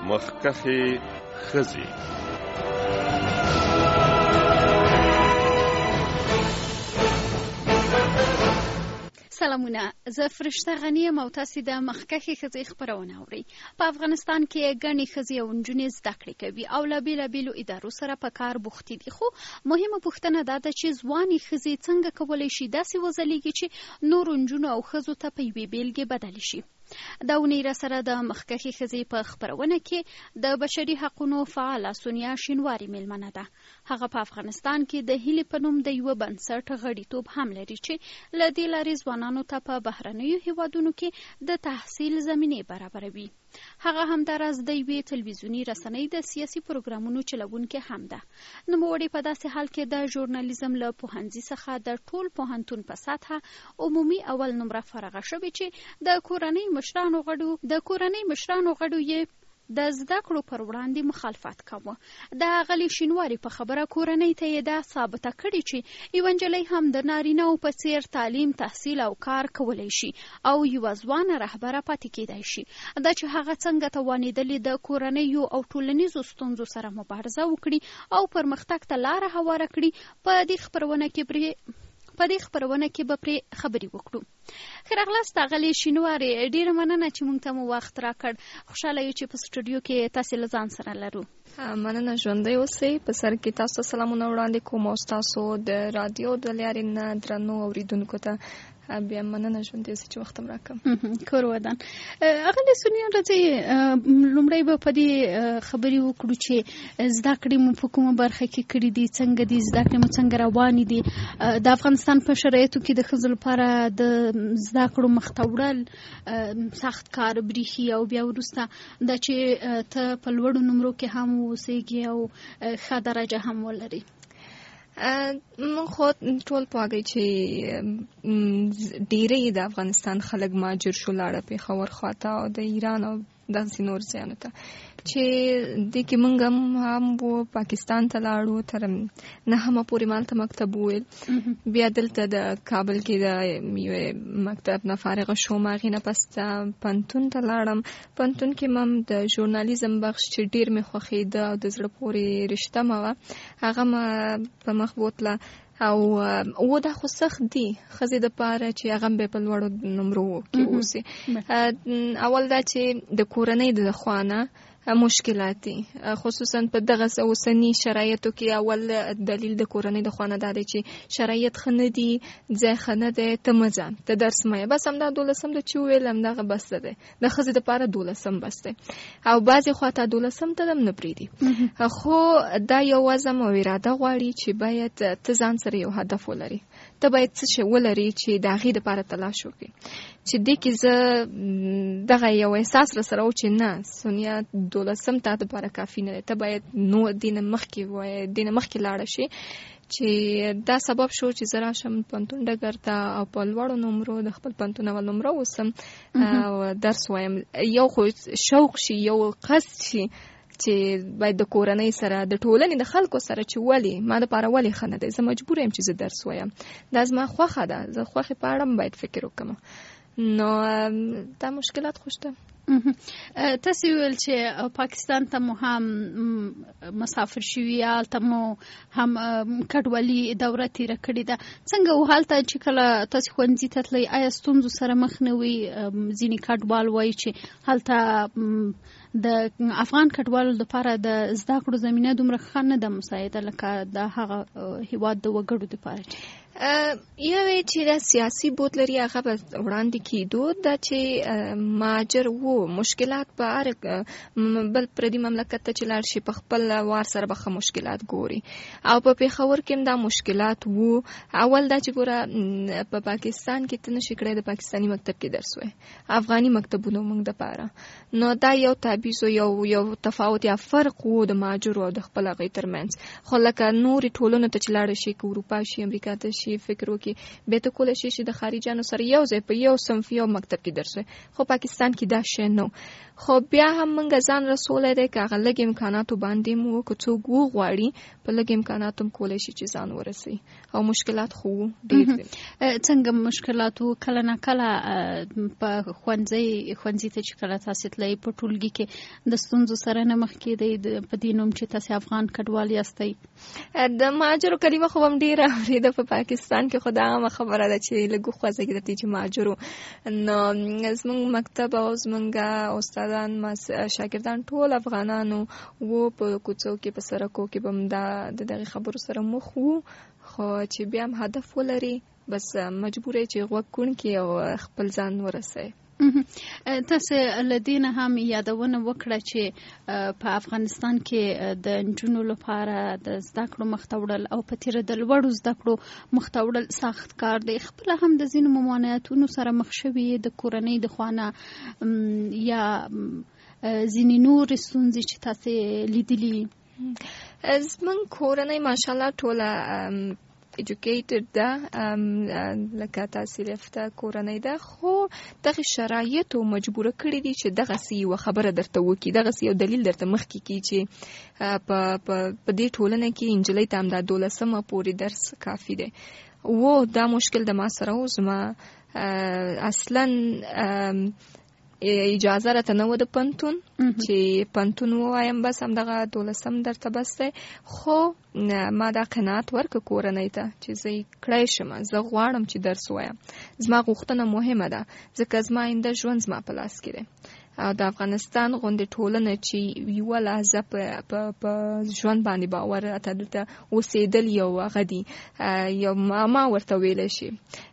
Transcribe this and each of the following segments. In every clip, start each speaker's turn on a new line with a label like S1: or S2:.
S1: مخکښې ښځې.
S2: سلامونه، زه فرشته غنی یم او تاسې د مخکښې ښځې خپرونه اورئ. په افغانستان کې ګڼې ښځې او نجونې زده کړې کوي او له بېلابېلو ادارو سره په کار بوختې دي، خو مهمه پوښتنه دا ده چې ځوانې ښځې څنګه کولی شي داسې وځلیږي چې نورو نجونو او ښځو ته په یوې بېلګې بدلې شي. دا اونۍ را سره د مخکښې ښځې په خپرونه کې د بشري حقونو فعاله سونیا شینواري میلمنه ده. هغه په افغانستان کې د هیلې په نوم د یوه بنسټ غړیتوب هم لري چې له دې لارې ځوانانو ته په بهرنیو هیوادونو کې د تحصیل زمینې برابروي. هغه همداراز د یوې تلویزیوني رسنۍ د سیاسي پروګرامونو چلوونکې هم ده. نوموړې په داسې حال کې د ژورنالیزم له پوهنځي څخه د ټول پوهنتون په سطحه عمومي اول نمره فارغه شوې چې د کورنۍ مشرانو غړو یې د زده کړو پر وړاندې مخالفت کوه. د غلي شینواري په خبره کورنۍ ته یې دا ثابته کړې چې یوه نجلۍ هم د نارینه‌و په څیر تعلیم، تحصیل او کار کولی شي او یوه ځوانه رهبره پاتې کېدای شي. دا چې هغه څنګه توانېدلې د کورنیو او ټولنیزو ستونزو سره مبارزه وکړي او پرمختګ ته لاره هواره کړي، په دې خپرونه کې به پرې خبرې وکړو. ښه راغلاست غلي شینواري، ډېره مننه چې موږ ته مو وخت راکړ. خوشحاله یو چې په سټوډیو کې تاسې له ځان سره لرو.
S3: مننه، ژوندی اوسئ. په سر کې تاسو ته سلامونه وړاندې کوم او ستاسو د رادیو د لارې نه درنو اورېدونکو ته بیا مننه ژوندی اوسئ چې وخت هم راکړم.
S2: کور ودان. غلي سونیا راځئ، لومړی به په دې خبرې وکړو چې زده کړې مو په کومه برخه کې کړي دي، څنګه دي زده کړې مو څنګه روانې دي. د افغانستان په شرایطو کې د ښځو لپاره د زده کړو مخته وړل سخت کار بریښي او بیا وروسته دا چې ته په لوړو نمرو کې هم اوسېږي او ښه درجه هم ولري.
S3: من خو ټول پوهیږي چې ډېری د افغانستان خلک مهاجر شو، لاړه پېښور خواته او د ایران او داسې نور ځایونو ته چې دې کې موږ هم پاکستان ته لاړو، تر 9مه پورې مالته مکتب وویل. بیا دلته د کابل کې د یوې مکتب نه فارغه شوم، هغې نه پس پوهنتون ته لاړم. پوهنتون کې هم د ژورنالیزم بخش چې ډېر مې خوښېده او د زړه پورې رشته مه وه، هغه مه په مخ بوتله. او دا خو سخت دي ښځې دپاره چې هغه به په لوړو نمرو کې اوسي. اول دا چې د کورنۍ د خوا نه مشکلات دي، خصوصا په دغه اوسني شرایطو کې. اول دلیل د کورنۍ د خوا نه دا دی چې شرایط ښه نه دي، ځای ښه نه دی، ته مه ځه، ته درس مه یې، بس همدا 12 ده چې وویل همدغه بس ده. د ښځې دپاره 12 بس دی او بعضې خوا ته 12 ته هم نه پرېږدي. خو دا یو عزم او اراده غواړي چې باید ته ځان سره یو هدف ولري، ته باید څه شی ولري چې د هغې دپاره تلاش وکړي. چې دې کې زه دغه یو احساس را سره و چې نه، سونیا 12 تا دپاره کافي نه دی، ته باید نو دې نه مخکې لاړه شي. چې دا سبب شو چې زه راشم پوهنتون ډګر ته او په لوړو نمرو د خپل پوهنتون اول نمره اوسم او درس وایم. یو خو شوق شي، یو قصد شي چې باید د کورنۍ سره، د ټولنې د خلکو سره چې ولې ما دپاره ولې ښه نه دی، زه مجبور یم چې زه درس وایم، دا زما خوښه ده، زه خوښې په اړه باید فکر وکړم. نو دا مشکلات خو شته.
S2: تاسې ویل چې پاکستان ته مو هم مسافر شوي، هلته مو هم کډوالي دوره تېره کړې ده. څنګه و هلته چې کله تاسې ښوونځي ته تلئ، آیا ستونزو سره مخ نه وئ؟ ځینې کډوال وایي چې هلته د افغان کډوالو لپاره د زده کړو زمینه دومره ښه نه ده مساعده لکه د هغه هېواد د وګړو لپاره.
S3: یوې چې دا سیاسي بود لري هغه به وړاندې کېدو، دا چې مهاجر وو مشکلات په هر بل پردي مملکت ته چې لاړ شي په خپل وار سره به ښه مشکلات ګوري. او په پېښور کې هم دا مشکلات وو. اول دا چې ګوره په پاکستان کې ته نشي کړی د پاکستاني مکتب کې درس وای، افغاني مکتبونو موږ دپاره. نو دا یو تابیز و یو تفاوت یا فرق وو د مهاجرو او د خپل هغوی ترمنځ. خو لکه نورې ټولنو ته چې لاړه شي، که اروپا شي، امریکا ته شي، شي فکر وکړي به ته کولای شي چې د خارجانو سره یو ځای په یو صنف یو مکتب کې درس وي خو پاکستان کې دا شی نو خو بیا هم موږ ځان رسولی دی که هغه لږ امکاناتو باندې مو که څوک وغواړي په لږ امکاناتو هم کولی شي چې ځان ورسوي او مشکلات خو ډېر دي.
S2: څنګه مشکلات کله نه کله په ښوونځي ته چې کله تاسې تلئ په ټولګي کې د ستونزو سره نه مخ کېدئ په دې نوم چې تاسې افغان کډوال یاستئ؟
S3: د مهاجرو کلمه خو هم ډېره اورېده په پاکستان کې خو دا عامه خبره ده چې لږ وخوځېږي درته چې مهاجرو. نو زموږ مکتب او زموږ استادان شاګردان ټول افغانانو وو په کوڅو کې په سړکو کې به هم د دغې خبرو سره مخ وو خو چې بیا هم هدف ولري بس مجبور یې چې غوږ کوڼ کړي او خپل ځان ورسوي.
S2: تاسې له دې نه هم یادونه وکړه چې په افغانستان کې د نجونو لپاره د زده کړو مخته وړل او په تیره د لوړو زده کړو مخته وړل سخت کار دی. خپله هم د ځینو ممانعتونو سره مخ شوي د کورنۍ د خوا نه یا ځینې نورې ستونزې چې تاسې لیدلي؟
S3: زموږ کورنۍ ماشاءالله ټوله ایجوکیټډ ده لکه تحصیل یافته کورنۍ ده خو دغه شرایطو مجبوره کړي دي چې دغسې یوه خبره درته وکړي دغسې یو دلیل درته مخکې کړي چې په دې ټولنه کې نجلۍ ته همدا 12مه پورې درس کافي دی. دا مشکل د ما سره و. زما اصلا اجازه راته نه و د پنتون چې پنتون ووایم بس همدغه 12م درته بس دی خو ما دا قناعت ورکړه کورنۍ ته چې زه یې کړی شم زه غواړم چې درس ووایم. زما غوښتنه مهمه ده ځکه زما آینده ژوند زما په لاس کې دی او د افغانستان غوندې ټولنه چې یوه لحظه په ژوند باندې باور راته دلته اوسېدل یو هغه دي یو ما ورته ویلی شي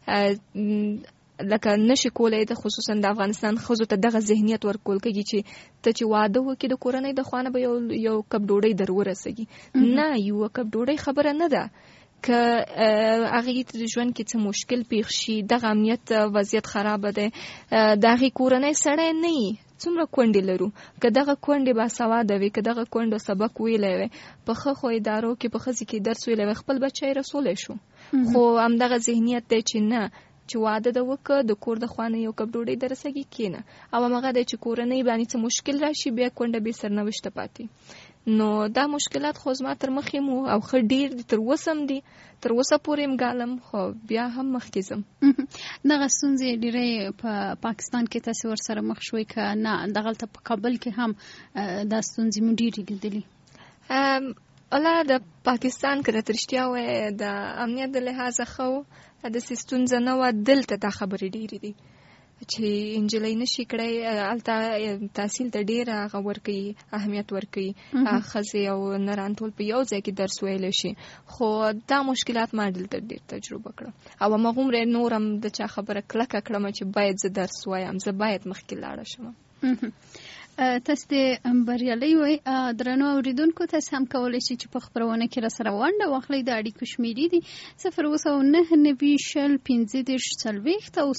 S3: لکه نشي کولای د خصوصا د افغانستان ښځو ته دغه ذهنیت ورکول کېږي چې ته چې واده وکړې د کورنۍ د خوا نه به یو کپ ډوډۍ در ورسېږي. نه یوه کپ ډوډۍ خبره نه ده که هغې ته د ژوند کې څه مشکل پیښ شي دغه امنیت وضعیت خرابه دی د هغې کورنۍ سړی نه وي څومره کونډې لرو که دغه کونډې باسواده وي که دغه کونډو سبق ویلی وی په ښه خو ادارو کې په ښځې کې درس ویلی وی خپل بچی رسولی شو خو همدغه ذهنیت دی چې نه چې واده د وکړه د کور د خوا نه یو کپ ډوډۍ در رسېږي کښېنه او همغه دی چې کورنۍ باندې څه مشکل راشي بیا کونډه بې سرنوشته پاتې. نو دا مشکلات خو زما تر مخې مو او ښه ډېر دي تر اوسه هم دي تر اوسه پورې هم ګالم خو بیا هم مخکې ځم.
S2: دغه ستونزې ډېرې په پاکستان کې تاسې ورسره مخ شوئ که نه دغلته په کابل کې هم دا ستونزې مو ډېرې لیدلي؟
S3: الله د پاکستان که راته رښتیا ووایې د امنیت د لحاظه ښه و داسې ستونزه نه وه. دلته دا خبرې ډېرې دي چې نجلۍ نشي کړی هلته تحصیل ته ډېر هغه ورکوي اهمیت ورکوي ښځې او نران ټول په یو ځای کې درس ویلی شي خو دا مشکلات ما دلته ډېر تجربه کړه او هماغومره نور هم د چا خبره کلکه کړم چې باید زه درس وایم زه باید مخکې لاړه شم.
S2: تاسو د بریالۍ وئ. درنو اورېدونکو تاسو هم کولی شئ چې په خپرونه کې راسره ونډه واخلئ. د اړیکو شمیرې دي 02990 1540 او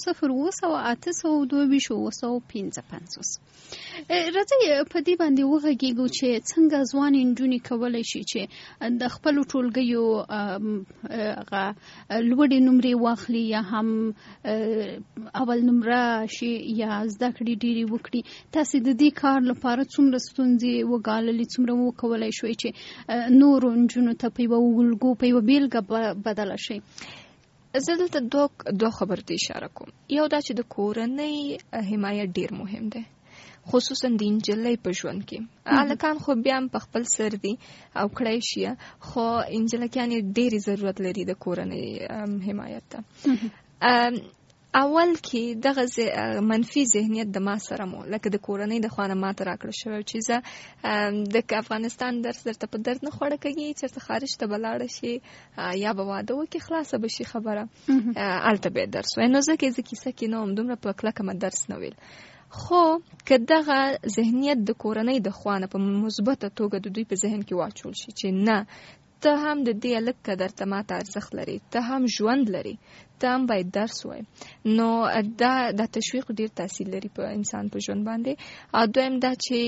S2: 02982 راځئ په دې باندې وغږیږو چې څنګه ځوانې نجونې کولی شي چې د خپلو ټولګیو لوړې نمرې واخلي یا هم اول نمره شي یا زده کړې ډېرې وکړي. تاسې د دې کار لپاره څومره ستونزې وګاللې څومره وکولی شوئ چې نورو نجونو ته په یوه الګو په یوه بیلګه بدله شي؟
S3: زه دلته دوه خبرو ته اشاره کوم. یو دا چې د کورنۍ حمایت ډېر مهم دی خصوصا د نجلۍ په ژوند کې. هلکان خو بیا هم په خپل سر دي او کړی شي خو نجلکیانې ډېرې ضرورت لري د کورنۍ حمایت ته. اول کې دغه منفي ذهنیت د ما سره مو لکه د کورنۍ د خوا نه ماته راکړه شوی چې زه د افغانستان درس درته په درد نه خوړه کوي چېرته خارج ته به لاړه شي یا به واده وکړي خلاصه به شي خبره هلته به یې درس وایي. نو ځکه زه کیسه کې نه وم دومره په کلکه مې درس نه ویل. خو که دغه ذهنیت د کورنۍ د خوا نه په مثبته توګه د دوی په ذهن کې واچول شي چې نه ته هم د دې هلک قدر ته ماته ارزښت لري ته هم ژوند لري ته هم باید درس وایي نو دا تشویق ډېر تاثیر لري په انسان په ژوند باندې. او دویم دا چې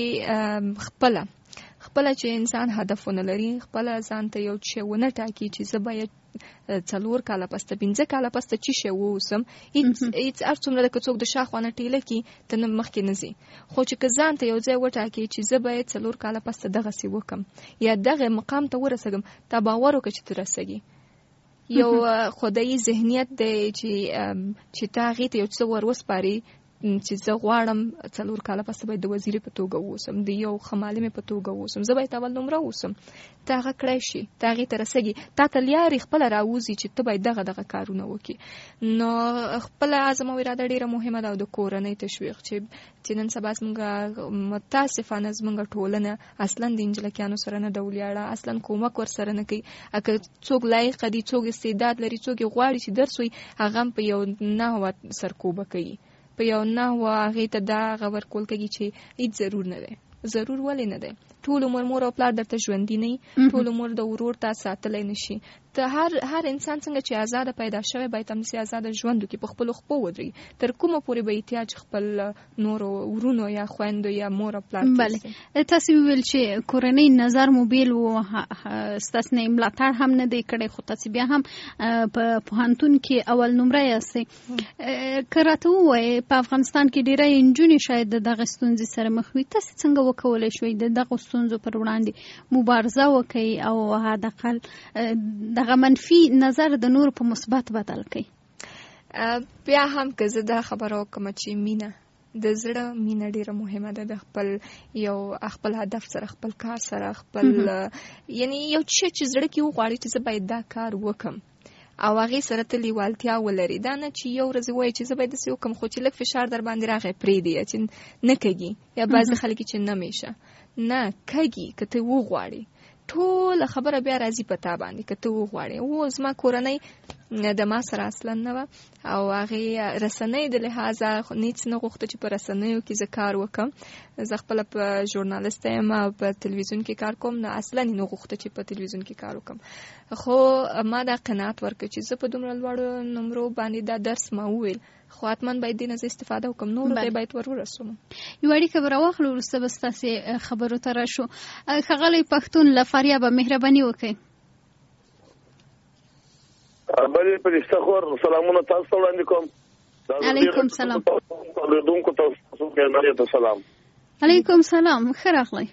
S3: خپله چې انسان هدفونه لري خپله ځان ته یو څه ونه ټاکي چې زه باید 4 کاله پسته 15 کاله پسته چې شی ووسم هیڅ هر څومره د څوک د شاخوانه ټیله کې ته نه مخکې نه ځي خو چې که ځان ته یو ځای وټاکې چې زه باید 4 کاله پسته دغسې وکم یا دغه مقام ته ورسېږم تا باور وکړه چې ته رسېږي یو خدایي ذهنیت دی چې تا هغې ته یو څه ور وسپاري چې زه غواړم 4 کاله پسته باید د وزیرې په توګه ووسم د یو ښه معلمې په توګه ووسم زه باید اول نمره ووسم ته هغه کړی شي ته هغې ته رسېږي تا ته لیارې خپله راوځي چې ته باید دغه کارونه وکړي نو خپله عزم او اراده ډېره مهمه ده او د کورنۍ تشویق چې نن سبا زموږ متاسفانه زموږ ټولنه اصلا د انجلکیانو سره نه ده ولاړه اصلا کومک ورسره نه کوي که څوک لایقه دي څوک استعداد لري څوک یې غواړي چې درس وي هغه هم په یو نحوه سرکوبه کوي په یو نحوه هغې ته دا هغه ورکول کوي چې هیڅ ضرور نه دی ضرور ولې نه دی ټول عمر مور او پلار درته ژوندي نه ټول عمر د ورور تا ساتلی نشي ته هر انسان څنګه چې آزاده پیدا شوی باید همداسې آزاده ژوند وکړي په خپلو خپو ودرېږي تر کومه پورې به احتیاج خپل نورو ورونو یا خویندو یا مور او پلار
S2: بله تاسې وویل چې کورنۍ نظر مو بیل و ستاسې نه ملاتړ هم نه دی کړی خو تاسې بیا هم په پوهنتون کې اول نمره یاستئ که راته ووایې په افغانستان کې ډېری نجونې شاید د دغه ستونزې سره مخ وي تاسې څنګه وکولی شوئ د دغو ستونزو پر وړاندې مبارزه وکړئ او حداقل دغه منفي نظر د نور په مثبت بدل کړئ
S3: بیا هم که زه دا خبره وکړم چې مینه د زړه مینه ډیره مهمه ده د خپل هدف سره خپل کار سره خپل یعنی یو څه چې زړه کې وغواړي چې زه باید دا کار وکم او هغې سره ته لیوالتیا ولري دا نه چې یو ورځ وایي چې زه باید داسې وکړم خو چې لږ فشار در باندې راغی پرېږدي یا چې نه کږي یا بعضې خلک چې نه میشه نه کږي که ته وغواړې ټوله خبره بیا راځي په تا باندې که ته وغواړې زما کورنۍ د ما سره اصلا نه وه او هغې رسنۍ د لحاظه هېڅ نه غوښته چې په رسنیو کې زه کار وکړم زه خپله په ژورنالسته یم او په تلویزیون کې کار کوم نه اصلا یې نه غوښته چې په تلویزیون کې کار وکړم خو ما دا قناعت ورکړ چې زه په دومره لوړو نمرو باندې دا درس ما وویل خو حتما باید دې نه زه استفاده وکړم نورو ته باید ورسوم
S2: یوه اړیکه به راواخلو وروسته به ستاسې خبرو ته راشو ښاغلی پښتون له فاریابه مهرباني وکړئ
S1: بلې فرشته خور سلامونه تاسو ته وړاندې کوم
S2: علیکم سلام
S1: اوریدونکو تاسو ته سلام
S2: علیکم سلام ښه راغلی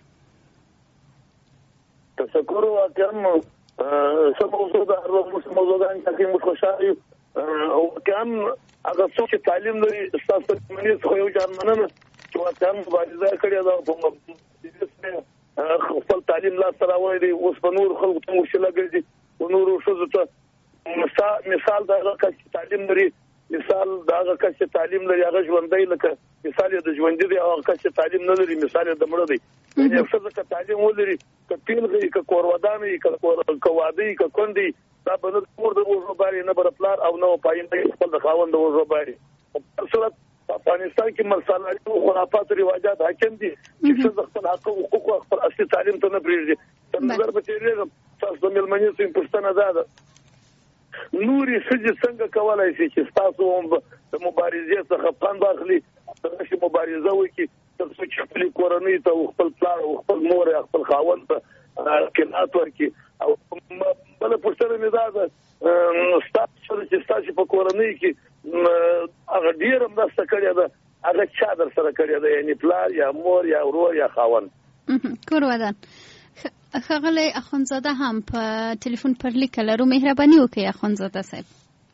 S1: تشکر واقعا څه موضوع ده هر وخت موضوعګان چې موږ خوشحال یو او واقعا هغه څوک چې تعلیم لري ستاسو په منځ کې یو ځان مننه چې واقعا مبارزه کړې ده په خپل تعلیم لا سره وایي دی اوس په نور خلکو ته مشکله ګرځي په نورو ښځو ته مثال دا هغه کس چې تعلیم لري مثال دا هغه کس چې تعلیم لري هغه ژوندی لکه مثال یې د ژوندي دی او هغه کس چې تعلیم نه لري مثال یې د مړه دی یعنې ښځه که تعلیم ولري که پیلغه وي که کورودان وي که واده وي که کونډ وي دا به نه د مور د اوږو باري نه به د پلار او نه پاینده خپل د خاوند د اوږو باري په هر صورت په افغانستان کې مرسالاري او خرافات رواجات حاکم دي چې ښځه خپل حق او حقوق او خپل اصلي تعلیم ته نه پرېږدي تر نظر به تېرېږم تاسو د مېلمنې څخه پوښتنه دا ده نورې ښځې څنګه کولی شي چې ستاسو هم د مبارزې څخه خوند واخلي دغسې مبارزه وکړي تر څو چې خپلې کورنۍ ته خپل پلار او خپل مور یا خپل خاوند ته قناعت ورکړي او بله پوښتنه مې دا ده ستاسو چې ستاسو په کورنۍ کې هغه ډېره مرسته کړې ده هغه چا در سره کړې ده یعنې پلار یا مور یا ورور یا خاوند
S2: کور ودان ښاغلی اخوندزاده هم په ټلیفون پر لیکه لرو مهرباني وکړئ اخوندزاده صاحب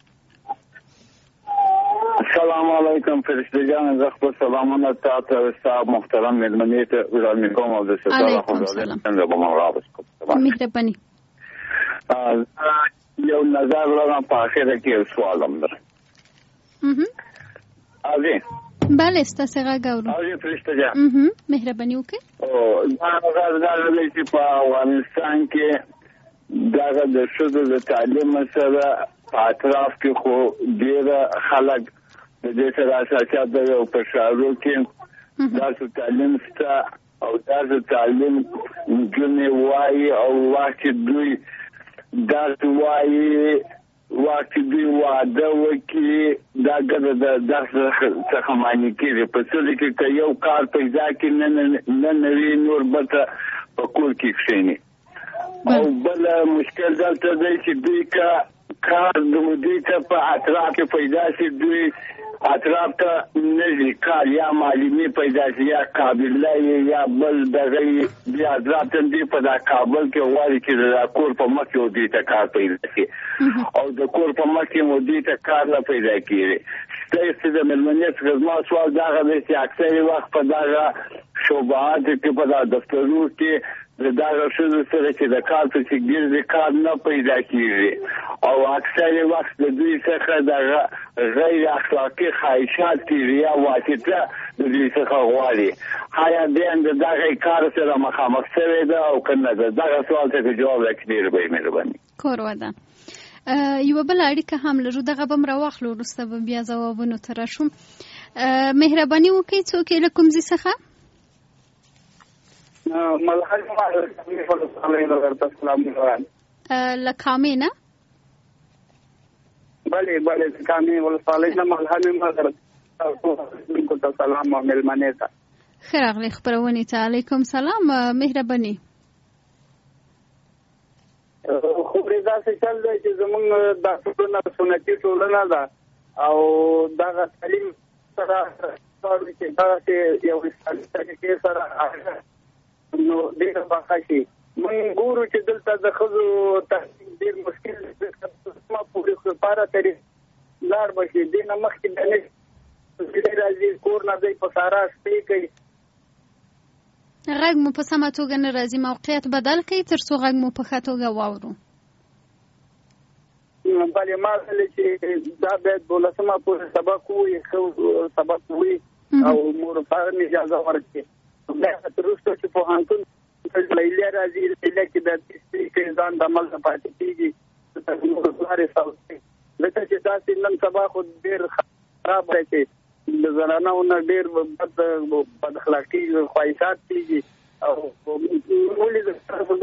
S4: سلام علیکم فرشته جان زه خپل سلامونه تاسو ستا محترم مېلمنې ته وړاندې کوم او د ستاسو اخوندزاده څنګه به ما راوړم
S2: مهرباني
S4: یو نظر لرم په اخره کې یو سوال هم لرم
S2: بله ستاسې غږ اورو
S4: فرشته جان
S2: مهرباني وکړئ
S4: دا نظر دا دی چې په افغانستان کې دغه د ښځو د تعلیم سره په اطراف کې خو ډېره خلک د دې سره اساسات دی او په ښارو کې داسې تعلیم شته او داسې تعلیم نجونې وایي او وخت دوی داسې وایي وخت دوی واده وکړي دا ګډه د داسې څخه معنی کېږي په څه کې که یو کار پیدا کړي نه نوي نور بته په کور کې کښېني او بل مشکل دلته دی چې دوی که کار دوی ته په اطراف کې پیدا شي، دوی اطراف ته نږدې کار یا معلومي پیدا شي یا قابله یا بل دغه بیا اطراف ته دی په دا کابل کې وایي چې د کور په مخ کې دوی ته کار پیدا شي او د کور په مخ کې مو دوی ته کار نه پیدا کیږي. ستاسو د ملمنیت خدمات سوال دا غوښتي چې اکثر وخت په دا شوبات کې په دا دفترونو کې دا رسول سره چې د کار په څیر د کار نه پیدا کیږي او اکثر وخت د دوی څخه د غیر اخلاقی خواهشات یا واسطه د دوی څخه غواړي. آیا بیان د دغه کار سره مخامخ شوی ده او کنه ده؟ دغه سوال ته جواب راکړئ به مهرباني.
S2: کورواده یو بل اړیکه هم لرو، دغه بم راوخلو وروسته به بیا ځوابونو ته راشم. مهرباني وکړئ څوک له کوم ځای څخه؟
S5: ملحد
S2: لکامې نه؟
S5: بله لکامې ولسوالۍ نه ملحد سلام ملمنې ته.
S2: ښه راغلی خپرونې ته. علیکم سلام. مهرباني.
S5: خو داسې چل دی چې زمونږ دا ټولنه سنتي ټولنه ده او دغه تعلیم سره چې دغسې یو اسلامي طریقې سره نو ډېره پاکه شي. موږ ګورو چې دلته د ښځو تحصیل ډېر مشکل دی، ما پورې لپاره طریق لاړ به شي. دې نه مخکې د راځي کور نه دی په سارا شپې کوي،
S2: غږ مو په سمه توګه نه راځي. موقعیت بدل کړئ تر څو غږ مو په ښه توګه واورو.
S5: بلې ما ویلې چې دا باید 12مه پورې سبق ووایي، ښه سبق ووایي او مور پلار اجازه ورکړي. بیا تر وروسته چې پوهنتون لیلیه راځي، لیلیه کې د تشریح ځان د عمل نه پاتې کېږي، مور پلار یې سوځي. ځکه چې داسې نن سبا خو ډېر خراب دی چې د زنانو نه ډېر بد اخلاقي خواهشات کېږي او ولیده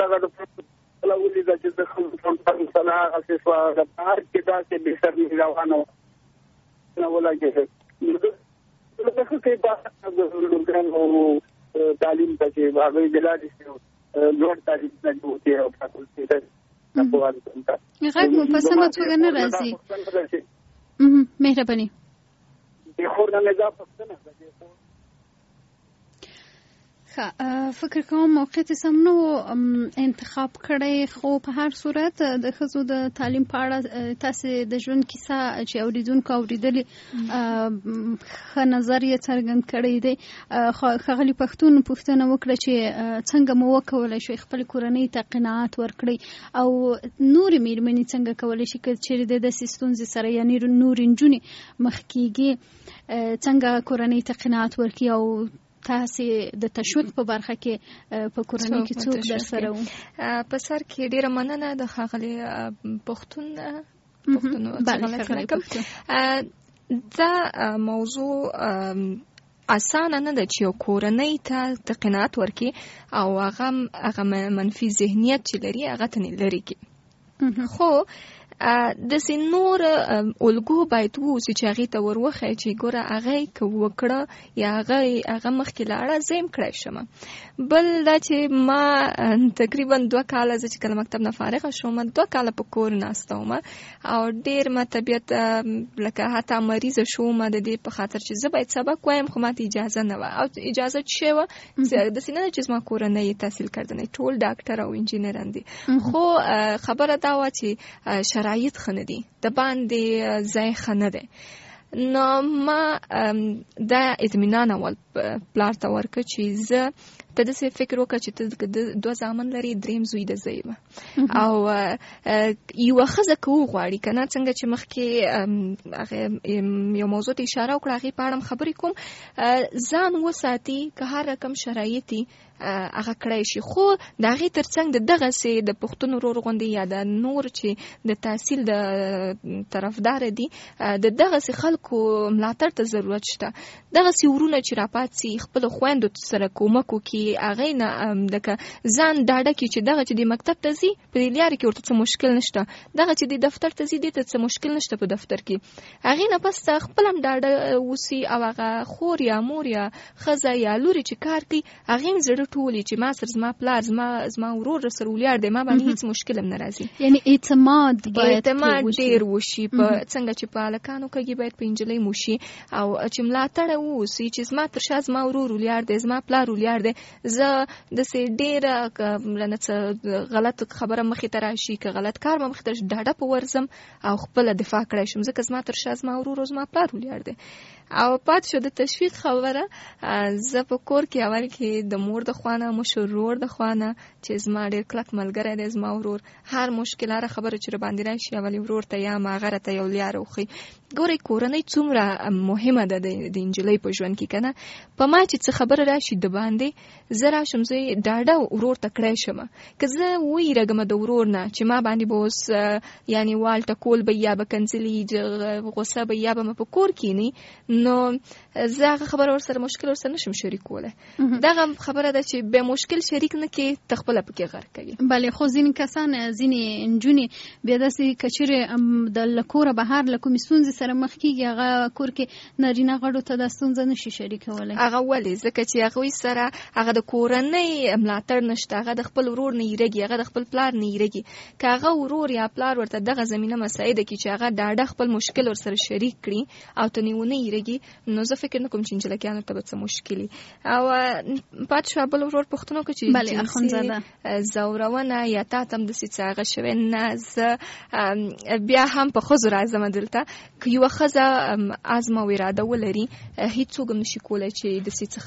S5: چې د خلکو سره هغسې شوه د پار کې داسې بې شرمي روانه وه ولګېده. دغه کې لوګرانو تعلیم ته چې هغوی د لارې لوړ تعلیم نه جوړې او فاکولټي ته
S2: غږ مو په سمه توګه نه راځي. مهرباني. فکر کوم موقعیت سم نو انتخاب کړی، خو په هر صورت د ښځو د تعلیم په اړه تاسې د ژوند کیسه چې اوریدونکو اوریدلې ښه نظر یې څرګند کړی دی. ښاغلي پښتون پوښتنه وکړه چې څنګه مو وکولی شئ خپل کورنۍ ته قناعت ورکړئ او نورې میرمنې څنګه کولی شي که چیرې د داسې ستونزې سره یعنې نورې نجونې مخ کېږي څنګه کورنۍ ته قناعت ورکړي او تاسې د تشویق په برخه کې په کورنۍ کې څوک در سره و؟
S3: په سر کې ډیره مننه د ښاغلي پښتون دا موضوع اسانه نه ده چې یو کورنۍ ته قناعت ورکړي او هغه منفي ذهنیت چې لري هغه ته لرې کړي. خو داسې نور الګو باید ووسي چې هغې ته وروښیي چې ګوره هغه یې که وکړه یا هغه مخکې لاړه زه یې کړی شم. بل دا چې ما تقریبا 2 کاله زه چې کله مکتب نه فارغه شوم 2 کاله په کور ناسته وم او ډېر ما طبیعت لکه حتی مریضه شوم د دې په خاطر چې زه باید سبق وایم خو ماته اجازه نه وه او اجازه چې وه داسې نه ده چې زما کورنۍ یې تحصیل کردنی ټول ډاکټر او انجینران دي. خو خبره دا وه چې شرایط ښه نه دي، د باندې ځای ښه نه دی. نو ما دا اطمینان اول پلار ته ورکړه چې زه ته داسې فکر وکړه چې ته 2 زامن لري، 3 زوی د زه یم او یوه ښځه که وغواړي که نه څنګه چې مخکې یو موضوع ته اشاره وکړه هغې په اړه هم خبرې کوم، ځان وساتي که هر رقم شرایطي هغه کړی شي. خو د هغې تر څنګ د دغسې د پښتون ورور غوندې یا د نور چې د تحصیل د طرفدار دي د دغسې خلکو ملاتړ ته ضرورت شته. دغسې ورونه چې راپات راپاتې خپل خویندو سره کومک وکړي، هغې نه لکه ځان ډاډه کړي چې دغه چې د مکتب ته ځي په دې لارې کې ورته څه مشکل نشته، دغه چې د دفتر ته ځي دې ته څه مشکل نشته په دفتر کې. هغې نه پس خپل هم ډاډه اوسي او هغه خور یا مور یا ښځه یا لورې چې کار کوي هغې هم زړه ټولي چې ما سره زما پلار زما ورور سره ولیاړ دی، ما باندې هېڅ مشکل هم نه راځي.
S2: یعنې اعتماد
S3: ډېر وشي په څنګه چې په هلکانو کږي باید په نجلۍ مو شي او چې ملاتړه واوسي چې زما تر شا زما ورور ولیاړ دی، زما پلار ولیاړ دی، زه داسې ډېره نه څه غلط خبره مخې ته راشي که غلط کار به مخې ته راشي ډاډه په ورځم او خپله دفاع کړی شم ځکه زما تر شا زما ورور او زما پلار ولیاړ دی. او پاتې شو د تشویق خبره، زه په کور کې اول کې د مور د خوا نه مشر ورور د خوا نه چې زما ډېر کلک ملګری دی زما ورور، هر مشکل هره خبره چې راباندې راشي اول ورور ته یا هغه راته یو لاره وښي. ګورئ کورنۍ څومره مهمه ده د نجلۍ په ژوند کې که نه، په ما چې څه خبره راشي د باندې زه راشم زه ډاډه ورور ته کړی شم، که زه ویرېږم د ورور نه چې ما باندې به اوس یعنې وال ټکول به یا به کنځلي غوسه به یا به مې په کور کښېني نو زه هغه خبره ورسره مشکل ورسره نشم شریکولی. دغه خبره ده چې به مشکل شریک نه کړې ته خپله پکې غر کوي.
S2: بلې خو ځینې کسان ځینې نجونې بیا داسې که چیرې له کوره بهر له کومې ستونزې سره مخ کېږي هغه کور کې نارینه غړو ته دا ستونزه نشي شریکولی.
S3: هغه ولې؟ ځکه چې هغوی سره هغه د کورنۍ ملاتړ نشته، هغه د خپل ورور نه یېرېږي، هغه د خپل پلار نه یېرېږي. که هغه ورور یا پلار ورته دغه زمینه مساعده کړي چې هغه ډاډه خپل مشکل ورسره شریک کړي او ته نه ونه یېرېږي نو زه فکر نه کوم چې نجلکیانو ته به څه مشکلي. او پاتې شو بل ورور پوښتنه وکړه چې زورونه یا تا ته هم داسې څه هغه شوی نه. زه بیا هم په ښځو راځم دلته، که یوه ښځه عزم او اراده ولري هېڅوک هم نشي کولی چې داسې څه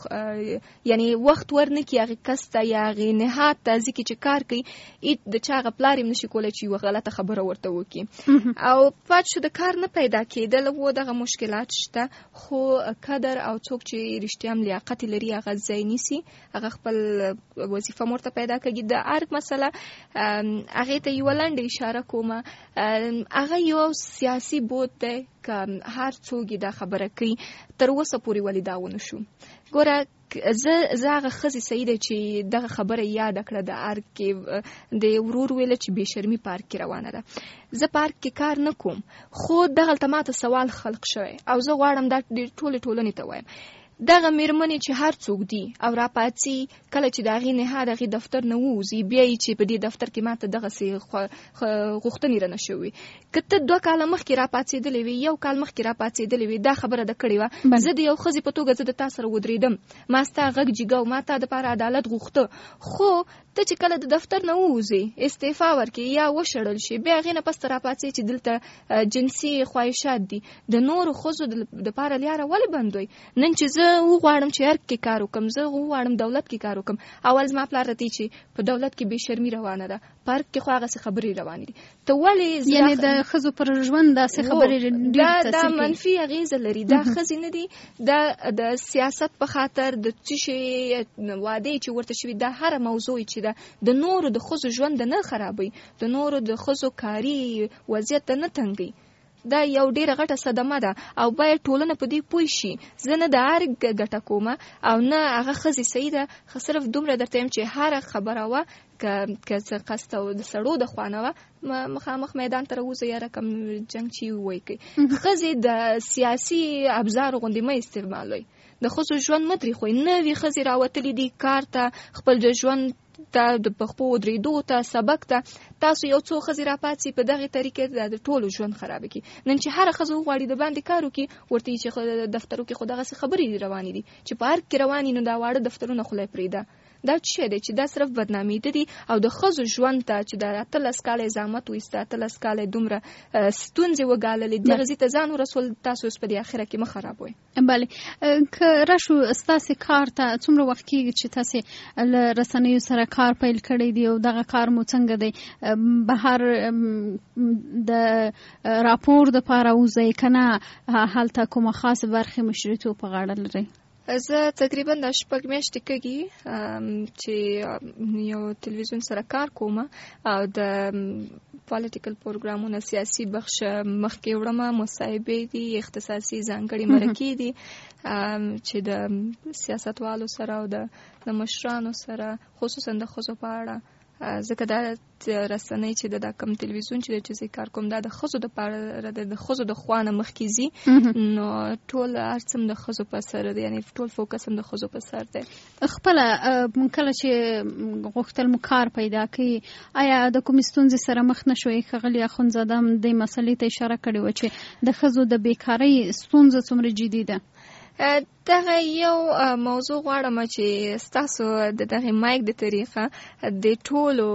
S3: یعنې وخت ورنه کړي هغې کس ته یا هغې نهاد ته ځکه چې کار کوي د چا هغه پلار هم نشي کولی چې یوه غلطه خبره ورته وکړي. او پاتې شو د کار نه پیدا کېدل و دغه مشکلات شته، خو قدر او څوک چې رښتیا هم لیاقت لري هغه ځای نیسي، هغه خپل وظیفه ورته پیدا کوي. د ارګ مسله هغې ته یوه لنډه اشاره کومه، هغه یو سیاسي بود دی که هر څوک دا خبره کوي تر اوسه پورې ولې دا ونه شو. ګوره زه هغه ښځې صحیح ده چې دغه خبره یاده کړه د ارګ کې د ورور ویله چې بې شرمي پارک کې روانه ده. زه پارک کې کار نه کوم خو دغلته ماته سوال خلق شوی او زه غواړم دا ټولې ټولنې ته وایم دغه میرمنې چې هر څوک دي او راپاتې کله چې د هغې نهاد هغې دفتر نه ووځي بیا یې چې په دې دفتر کې ماته دغسې غوښتنې رانه شوي، که ته 2 کاله مخکې راپاڅېدلې وې 1 کال مخکې راپاڅېدلې وې دا خبره ده کړې وه، زه د یو ښځې په توګه زه د تا سره ودرېدم، ما ستا غږ جګه او ما تا دپاره عدالت غوښته، خو ته چې کله د دفتر نه ووځې استعفا ورکړې یا وشړل شي بیا هغې نه پس ته راپاڅې چې دلته جنسي خواهشات دي د نورو ښځو دپاره لیاره ولې بندوي؟ نن چې زه وغواړم چې ارګ کې کار وکړم، زه وغواړم دولت کې کار وکړم، اول زما پلار راته چې په دولت کې بې شرمي روانه ده، په ارګ کې خو هغسې خبرې روانې دي، ته ولې
S2: یعنې د ښځو پر ژوند داسې خبرې
S3: دا منفي اغېزه لري، دا ښځې نه دي، دا د سیاست په خاطر د څه شي وعدې چې ورته شوي دا هره موضوع چې ده د نورو د ښځو ژوند نه خرابوي، د نورو د ښځو کاري وضعیت نه تنګوي. دا یو ډیره غټه صدمه ده او باید ټولنه په دې پوه شي. زه نه د ارګ ګټه کومه او نه هغه ښځې صحیح ده، صرف دومره درته یم چې هره خبره وه که څه قصد او د سړو د خوا نه وه مخامخ میدان ته راوځئ یا رقم جنګ چې ووایي کوي. ښځې د سیاسي ابزارو غوندې مه استعمالوئ، د ښځو ژوند مه تریخوئ. نوې ښځې راوتلي دي کار ته، خپل د ژوند ته د پخپو درېدو ته سبق ته، تاسو یو څو ښځې راپاڅئ په دغې طریقې د ټولو ژوند خرابه کړي. نن چې هره ښځه وغواړي د باندې کار وکړي ورته چې دفترو کې خو دغسې خبرې روانې دي چې په ارګ کې روانې نو دا واړه دفترونه خولۍ پرېږده. دا څه شی دی چې دا صرف بدنامېده دي او د ښځو ژوند ته چې د 18 کاله زحمت وایسته، 18 کاله دومره ستونزې وګاللې دغه ځای ته ځان ورسول، تاسو اوس په دې اخره کې مه خرابوئ.
S2: بله که راشو ستاسې کار ته څومره وخت کېږي چې تاسې له رسنیو سره کار پیل کړی دی او دغه کار مو څنګه دی؟ بهر د راپور دپاره وځئ که نه هلته کومه خاص برخې مشرتوب په غاړه لرئ؟
S3: زه تقریبا د 6 میاشتې کېږي چې یو تلویزیون سره کار کوم او د پالیټیکل پروګرامونو سیاسي بخش مخکې وړم، مصاحبې دي، اختصاصي ځانګړي مرکې دي چې د سیاستوالو سره او د مشرانو سره خصوصا د ښځو په اړه، ځکه دا رسنۍ چې د کوم تلویزیون چې کار کوم دا د ښځو دپاره د ښځو د خوا نه مخکې ځي، نو ټول هر څه د ښځو په سر دی، یعنې ټول فوکس هم د ښځو په سر دی.
S2: خپله کله چې غوښتل مو کار پیدا کړي، آیا د کومې ستونزې سره مخ نه شوئ؟ ښاغلي اخندزاده هم دې مسلې ته اشاره کړې وه چې د ښځو د بیکارۍ ستونزه څومره جدي ده.
S3: دغه یو موضوع غواړم چې ستاسو د دغه مایک د طریقه د ټولو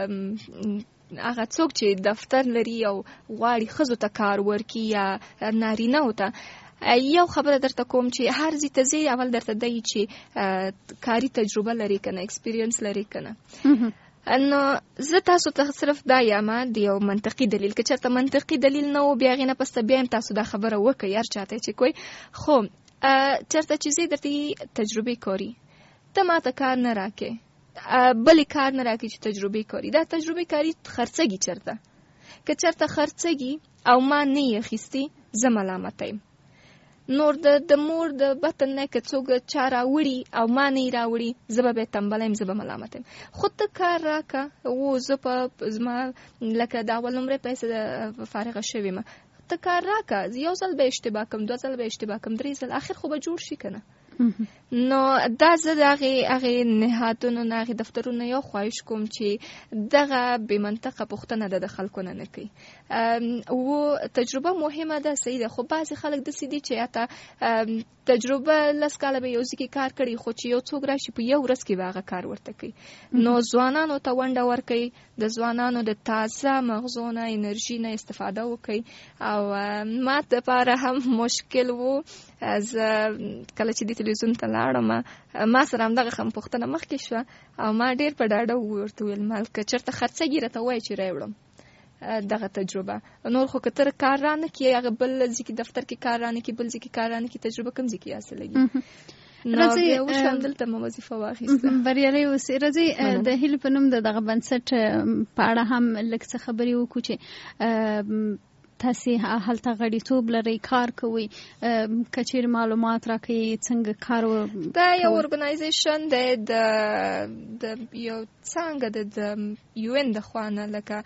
S3: هغه څوک چې دفتر لري او غواړي ښځو ته کار ورکړي یا نارینه‌و ته، یو خبره درته کوم چې هر ځای ته ځې اول درته دی چې کاري تجربه لري که نه، ایکسپیرینس لري که نه. نو زه تاسو ته صرف دا یم د یو منطقي دلیل، که چېرته منطقي دلیل نه و بیا هغې نه پسته بیا هم تاسو دا خبره وکړئ هر چاته چې کوئ، خو چېرته چې زه درته تجربې کاري ته ما ته کار نه راکې، بلې کار نه راکې چې تجربې کاري، دا تجربې کاري خرڅږي چېرته؟ که چېرته خرڅږي او ما نه یې اخیستې زه ملامته یم. نور د مور د بطن نه که څوک چا راوړي او ما نه یې راوړي زه به بیا تنبله یم، زه به ملامته یم. خو ته کار راکه، زه په زما لکه د اول نمرې پیسې فارغه شوې یم، ته کار راکه، یو ځل به اشتباه کم، 2 ځل به اشتباه کم، 3 ځل، آخر خو به جوړ شي که نه. نو دا زه د هغې نهادونو نه، هغې دفترونو یو خواهش کوم چې دغه بې منطقه پوښتنه د خلکو نه کوي. و تجربه مهمه ده، صحیح ده، خو بعضې خلک داسې دي چې حتی تجربه 10 کاله به یو ځای کې کار کړي، خو چې یو څوک راشي په یو ورځ کې به هغه کار ورته کوي. نو ځوانانو ته ونډه ورکوي، د ځوانانو د تازه مغزو نه، انرژي نه استفاده وکړي. او ما دپاره هم مشکل و، زه کله چې د تلویزیون ته لاړم ما سره همدغه پوښتنه مخکې شوه او ما ډېر په ډاډه ورته وویل ما که چېرته خرڅږي راته ووایه چې راوړم دغه تجربه. نور خو که ته کار رانه کړې، هغه بل ځای کې دفتر کې کار رانه کړې، بل ځای کې کار رانه کړې، تجربه کوم ځای کې حاصلېږي؟ نو بیا وشوم دلته مې وظیفه واخیسته.
S2: بریالۍ اوسئ. راځئ د هیلې په نوم د دغه بنسټ په اړه هم لږ څه خبرې وکړو چې تاسې هلته غړیتوب لرئ، کار کوئ، که چېرې معلومات راکړئ څنګه کار
S3: دا یو ارګنایزیشن دی د یو څانګه د UN د خوا نه، لکه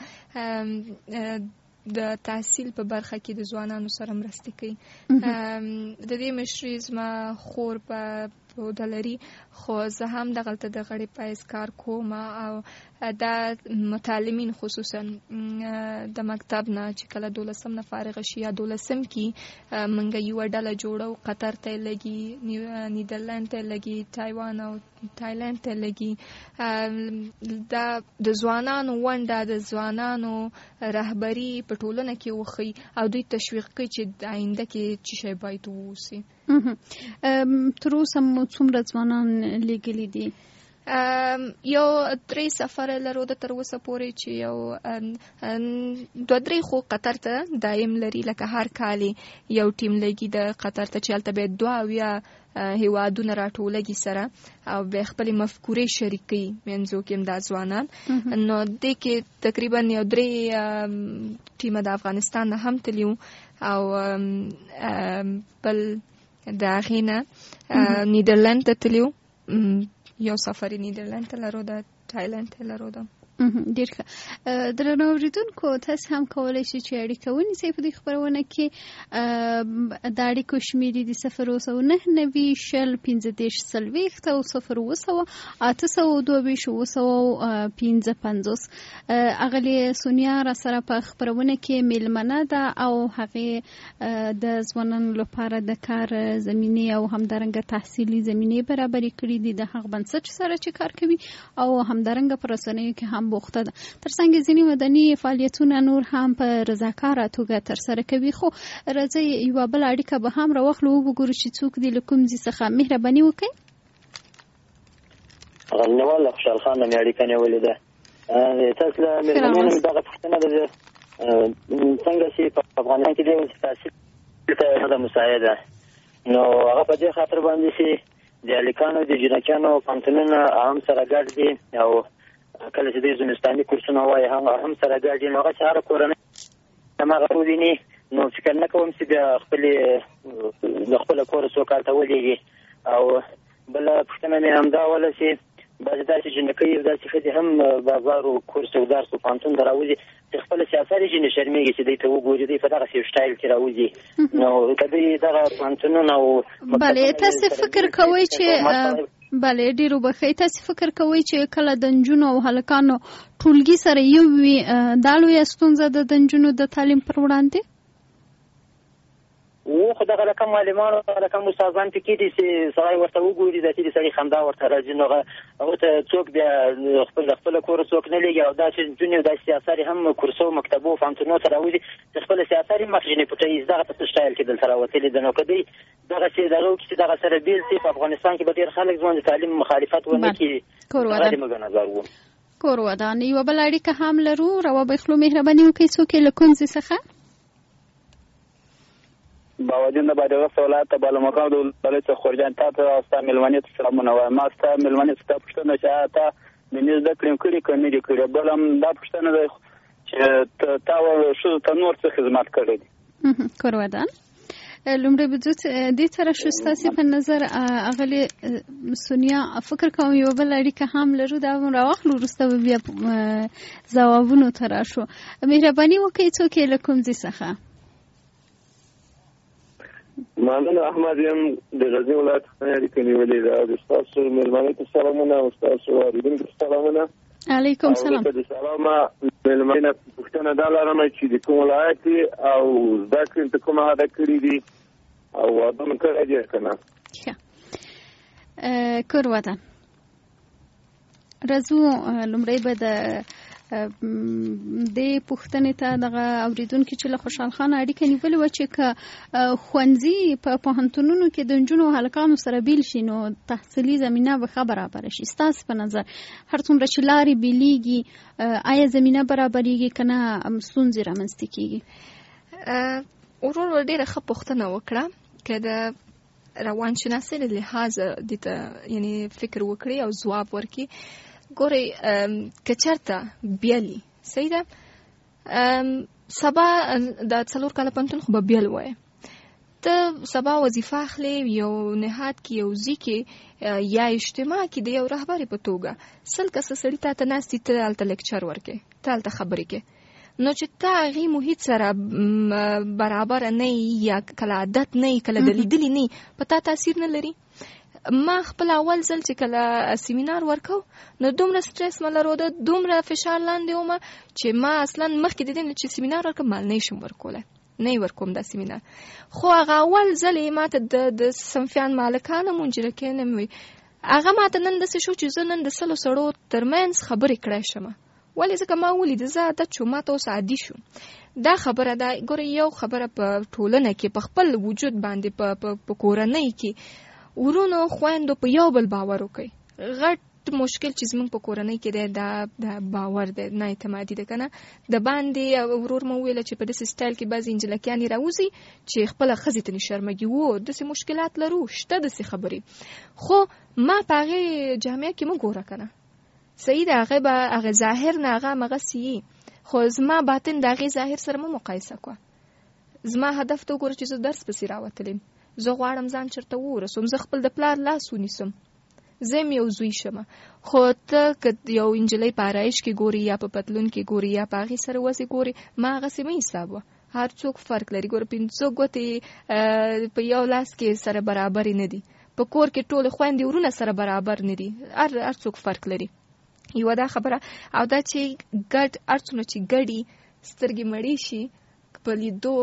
S3: د تحصیل په برخه کې د ځوانانو سره مرسته کوي. د دې مشري زما خور په عهده لري، خو زه هم دغلته د غړي په حیث کار کوم او دا متعلمین خصوصا د مکتب نه چې کله 12 نه فارغه شي یا 12 کې منګه یو ډله جوړو، قطر ته لګي، نیدرلند ته لګي، تایوان او تایلند ته لګي. دا د ځوانانو ونډه، د ځوانانو رهبري په ټولنه کې وخی او دوی تشویق کوي چې آینده کې څه شی باید ووسی.
S2: تر اوسه مو څومره ځوانان لېږلي دي؟
S3: یو 3 سفر لرو د تر اوسه پورې چې یو 2-3 خو قطر ته دایم لري، لکه هر کال یو ټیم لګي د قطر ته چې هلته به 2 هیوادونه راټولګي سره او به خپل مفکورې شریکي منځو کې دا ځوانان. نو دې کې تقریبا یو 3 ټیم د افغانستان نه هم تلیو او بل د هغې نه نیدرلند ته تلیو، یو سفر نیدرلند ته لرو، د تایلند ته لرو. ده
S2: ډېر ښه. درنو اورېدونکو، تاسې هم کولی شئ چې اړیکه ونیسئ په دې خپرونه کې. د اړیکو شمېرې دي 029901540 او 020282255. اغلې سونیا را سره په خپرونه کې میلمنه ده او هغې د ځوانانو لپاره د کار زمینې او همدارنګه تحصیلي زمینې برابرې کړي دي د هغه بنسټ سره چې کار کوي او همدارنګه په رسنیو کې هم بوخته ده. ترڅنګ ځینې مدني فعالیتونه نور هم په رضاکاره توګه ترسره کوي. خو راځئ یوه بله اړیکه به هم راواخلو، وګورو چې څوک دي له کوم ځای څخه. مهرباني وکړئ.
S6: غنیوال خوشحال خان مې اړیکه نیولې ده. تاسو له مېرمنې دغه پوښتنه ده څنګه چې په افغانستان کې د تحصیل ته مساعده، نو هغه په دې خاطر باندې چې د هلکانو د جنکیانو پوهنتونونه هم سره ګډ دي او کله چې د زمستاني کورسونه وایي هم سره ګډ دي. نو هغه چې هره کورنۍ هماغه وویني نو فکر نه کوم چې بیا د خپله کوره څوک هلته ولېږي. او بله پوښتنه مې همدا وله چې بعضې داسې جنکۍ داسې ښځې هم بازار و کورس او درس و پوهنتون ته راوځي چې خپله سیاسري ځینې شرمېږي چې دوی ته وګوري دوی په دغسې یو سټایل کې راوځي. نو که دوی دغه پوهنتونونه او
S2: بلې تاسې فکر کوئ چې بلې ډېر وبښئ تاسې فکر کوئ چې کله د نجونو او هلکانو ټولګي سره یو وي دا لویه ستونزه ده د نجونو د تعلیم پر وړاندې؟
S6: خو دغه رقم معلمان او رقم استادان پکې دي چې سړی ورته وګوري د چې سړي خندا ورته راځي. نو هغه ته څوک بیا خپل کور څوک نه لګي او داسې نجونې او داسې سیاسري هم کورسو مکتبو پوهنتونو ته راوځي چې خپله سیاسري مخجنې پټوي دغه په سټایل کې دلته راوتلي ده. نو که دوی دغسې دغه وکړي چې دغه سره بیل شي په افغانستان کې به ډېر خلک زموږ د تعلیم مخالفت ونه کړي. هغه د موږ نظر و.
S2: کور ودان یوه بله اړیکه هم لرو. روا بخلو مهرباني وکړئ څوک یې له کونځې څخه؟
S5: باوجود د بادغیس ولایت ته بالامقام د ولایت څخه خورجان تا ته او ستا مېلمنې ته سلامونه وایم. ما ستا مېلمنې څخه پوښتنه چې آیا تا مینې زده کړې کړي که نه دي کړي؟ بل هم دا پوښتنه ده چې تا ښځو ته نور څه خدمت کړی دی؟
S2: کور ودان لومړی بجوت دې سره شو ستاسې په نظر اغلې سونیا فکر کوم یوه بله اړیکه هم لرو دا هم راواخلو وروسته به بیا ځوابونو ته راشو. مهرباني وکړئ څوک یې له کومځي څخه؟
S1: مننه احمد یم د غزني ولایت څخه اړیکه نیولې ده. د ستاسو مېلمنې ته سلامونه او ستاسو اوریدونکو ته سلامونه.
S2: علیکم سلام.
S1: د سلامه مېلمنې پوښتنه دا لرم چې د کوم ولایت او زده کړې ته کومه عاده کړي دي او واده مو کړی دی که نه؟
S2: کور ودان راځو لومړی به د پوښتنې ته دغه اوریدونکي چې له خوشحال خان اړیکه نیولې وه چې که ښوونځي په پوهنتونونو کې د نجونو او هلکانو سره بیل شي نو تحصیلي زمینه به ښه برابره شي. ستاسې په نظر هر څومره چې لارې بیلیږي آیا زمینه برابریږي که نه ستونزې رامنځته کېږي؟
S3: ورور ډېره ښه پوښتنه وکړه. که د روانشناسۍ له لحاظه دې ته یعنې فکر وکړي او ځواب ورکړي ګورئ که چېرته بیلي صحیح ده سبا د 4 کاله پوهنتون خو به بیل وایي. ته سبا وظیفه اخلې یو نهاد کې یو ځای کې یا اجتماع کې د یو رهبرې په توګه 100 کسه سړي تا ته ناست دي ته هلته لیکچر ورکړې ته هلته خبرې کې نو چې ته هغې محیط سره برابره نه یا کله عادت نه کله د لیدلي نه په تا تاثیر نه لري. ما خپل اول ځل چې کله سیمینار ورکو نو دومره سټرس ما لرود دومره فشار لاندې وم چې ما اصلا مخکې د دې چې سیمینار ورکم ما نه شم ورکولی نه ورکوم دا سیمینار. خو هغه اول ځل یې ما ته د صنفیان مالکانه منجرکینه وي هغه ما ته نن داسې شو چې زه نن د 100 سړو ترمنځ خبرې کړی شم. ولې ځکه ما ولید زه عادت شو ما ته اوس عادي شو. دا خبره ده ګوره یو خبره په ټولنه کې په خپل وجود باندې په کورنۍ کې ورونو خویندو په یو بل باور وکړي. غټ مشکل چې زموږ په کورنۍ کې دی دا باور دی نه اعتمادي ده که نه. د باندې ورور مو وویله چې په داسې سټایل کې بعضې انجلکیانې راوځي چې خپله ښځې ته نه شرمګي وو داسې مشکلات لرو شته داسې خبرې. خو ما په هغې جامعه کې مه ګوره که نه صحیح ده هغې به هغې ظاهر نه هغه همغسې یي خو زما باطن د هغې ظاهر سره مه مقایسه کړه. زما هدف ته وګوره چې زه درس پسې راوتلی زه غواړم ځان چېرته ورسوم زه خپل د پلار لاس ونیسم زه یم یو زوی شمه. خو ته که یو انجلۍ په آرایش کې ګوري یا په پتلون کې ګوري یا په هغې سره وسې ګوري ما هغسې مه حساب وه. هر څوک فرق لري ګوره 5 ګوتې په یو لاس کې سره برابرې نه دي. په کور کې ټول خویندې ورونه سره برابر نه دي. هر څوک فرق لري. یوه دا خبره او دا چې ګډ هر څومره چې ګډي سترګې مړې شي په لیدو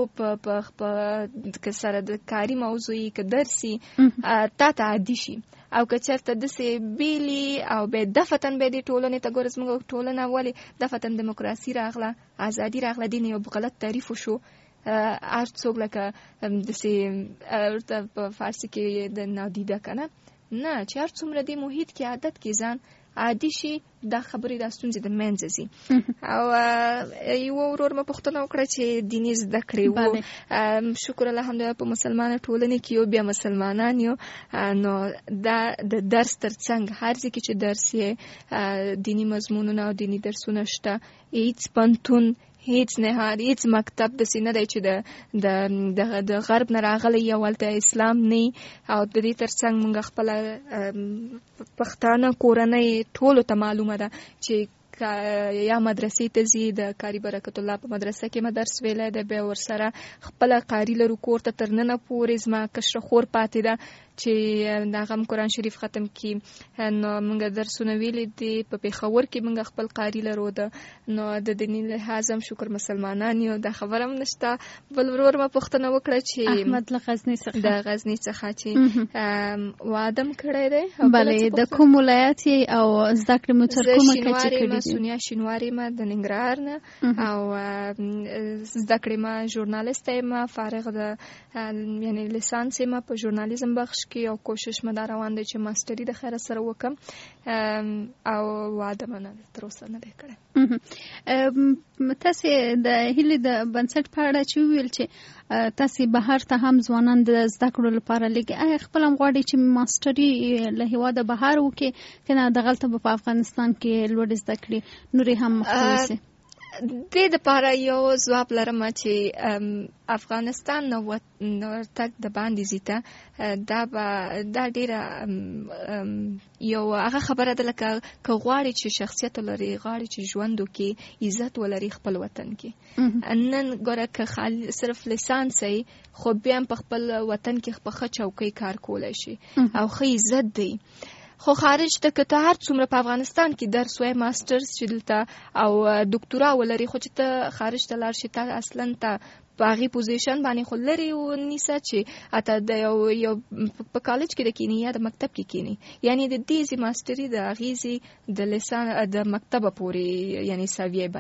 S3: که سره د کاري موضوعي که درسي تا ته عادي شي او که چېرته داسې بیلي او بیا دفتن بیا دې ټولنې ته ګوره زموږ ټولنه ولې دفتن دیموکراسي راغله ازادي راغله دې نه یو غلط تعریف وشو. هر څوک لکه داسې په فارسي کې د نادیده که نه چې هر څومره دې محیط کې عادت کې ځان عادي شي دا خبرې دا ستونزې د منځه ځي. او یو ورور ما پوښتنه وکړه چې دیني زده کړې وو. شکر الحمدلله په مسلمانه ټولنې کې یو بیا مسلمانان یو، نو دا د درس ترڅنګ هر ځای کې چې درس یې دینی مضمونونه او دینی درسونه شته. هیڅ پوهنتون، هیڅ نهاد، هیڅ مکتب داسې نه دی چې د غرب نه راغلی یا هلته اسلام نه او د دې ترڅنګ موږ خپله پښتانه کورنۍ ټولو ته معلومه ده چې یا مدرسې ته ځي، د قاري برکت الله په مدرسه کې ما درس ویلی دی، بیا ورسره خپله قاري لرو کور ته تر ننه پورې. زما کشره خور پاتې ده چې د هغه هم قرآن شریف ختم کړي. نو موږ درسونه ویلي دي په پېښور کې موږ خپل قاري لرو ده. نو د دیني لحاظ هم شکر مسلمانان یو، دا خبره هم نشته. بل ورور ما پوښتنه وکړه چې
S2: احمد له غزني څخه
S3: د غزني څخه چې واده م کړی دی.
S2: بلې د کوم ولایت او زده کړې مو تر کومه کچه کړي دي؟
S3: سونیا شینواري ما د ننګرهار نه، او زده کړې ما ژورنالیست یم، فارغ د یعنی لیسانس یم په ژورنالیزم بخش کې، او کوشش مې دا روان دی چې ماسټري د خیره سره وکم، او واده مې نه تر اوسه نه دی کړی.
S2: تاسې د هیلې د بنسټ په اړه چې وویل چې تاسې بهر ته هم ځوانان د زده کړو لپاره لګي، آیا خپل هم غواړئ چې ماسټري له هېواده بهر وکړي که نه دغلته په افغانستان کې لوړې زده کړې نورې هم مخته وسي؟
S3: دې دپاره یو ځواب لرم چې افغانستان نه ورتګ د باندې ځي ته دا ډېره یو هغه خبره ده لکه که غواړي چې شخصیت ولري، غواړي چې ژوند وکړي، عزت ولري خپل وطن کې. نن ګوره که صرف لیسانس یې خو بیا هم په خپل وطن کې په ښه چوکۍ کار کولی شي او ښه عزت دی. خو خارج ته که ته هر څومره په افغانستان کې درس وای، ماسټرز چې دلته او ډاکټورا ولري، خو چې ته خارج ته لاړ شي ته اصلا ته په هغې پوزیشن باندې خو لرې ونیسه چې اته د یو په کالج کې د کینی یا د مکتب کې کینی، یعنی د دې ځي ماسټري د هغې ځي د لیسان د مکتبه پورې یعنی ساویې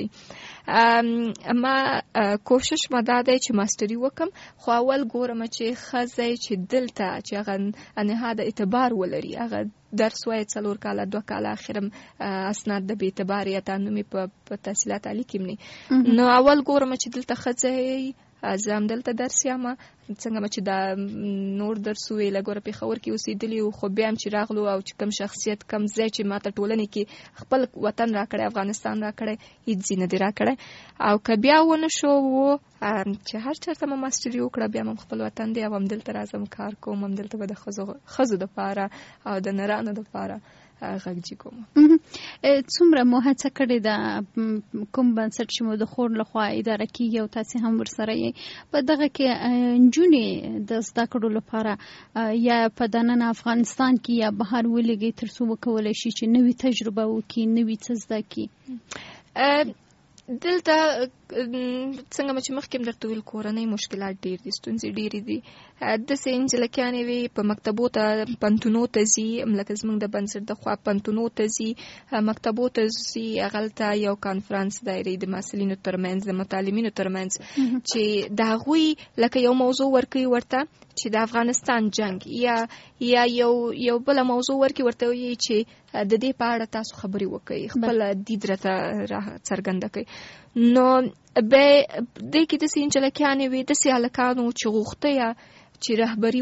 S3: برابرې. ما کوشش ما دا دی چې ماسټري وکم، خو اول ګورم چې ښځی چې دلته چې هغه نهاده اعتبار ولري، هغه درس وای 4 کاله 2 کاله اخرم اسناد د بې اعتبار یا تنومې په تحصیلات عالی کې مني. نو اول ګورم چې دلته ښځی زه هم دلته درس یم، څنګه چې دا نور درس ویله ګوره پېښور کې اوسېدلي وو، خو بیا هم چې راغلو او چې کم شخصیت کم ځای چې ما ته ټولنې کې خپل وطن راکړی، افغانستان راکړی، هېڅ ځای نه دی راکړی. او که بیا ونه شو چې هر چېرته مې ماسټري وکړه، بیا هم خپل وطن دی او همدلته راځم کار کوم، همدلته به د ښځو دپاره او د نرانو دپاره غږجي کوم.
S2: څومره مو هڅه کړې ده کوم بنسټ چې مو د خور لخوا اداره کېږي او تاسې هم ورسره یې په دغه کې نجونې د زده کړو لپاره یا په دننه افغانستان کې یا بهر ولېږئ تر څو وکولی شي چې نوې تجربه وکړي، نوې څه زده کړي؟
S3: دلته څنګه چې مخکې هم درته ویل کورنۍ مشکلات ډېر دي، ستونزې ډېرې دي. داسې نجلکیانې وي په مکتبو ته پوهنتونو ته ځي، لکه زموږ د بنسټ د خوا پوهنتونو ته ځي، مکتبو ته ځي، هغلته یو کانفرانس دایرې د محصلینو ترمنځ د متعلمینو ترمنځ چې د هغوی لکه یو موضوع ورکوي ورته چې د افغانستان جنگ یا یو بله موضوع ورکوي ورته وایي چې د دې په اړه تاسو خبرې وکړئ، خپل دید راته څرګنده کړئ. نو بیا دې کې داسې نجلکیانې وي، داسې هلکانو چې غوښته یا چې رهبري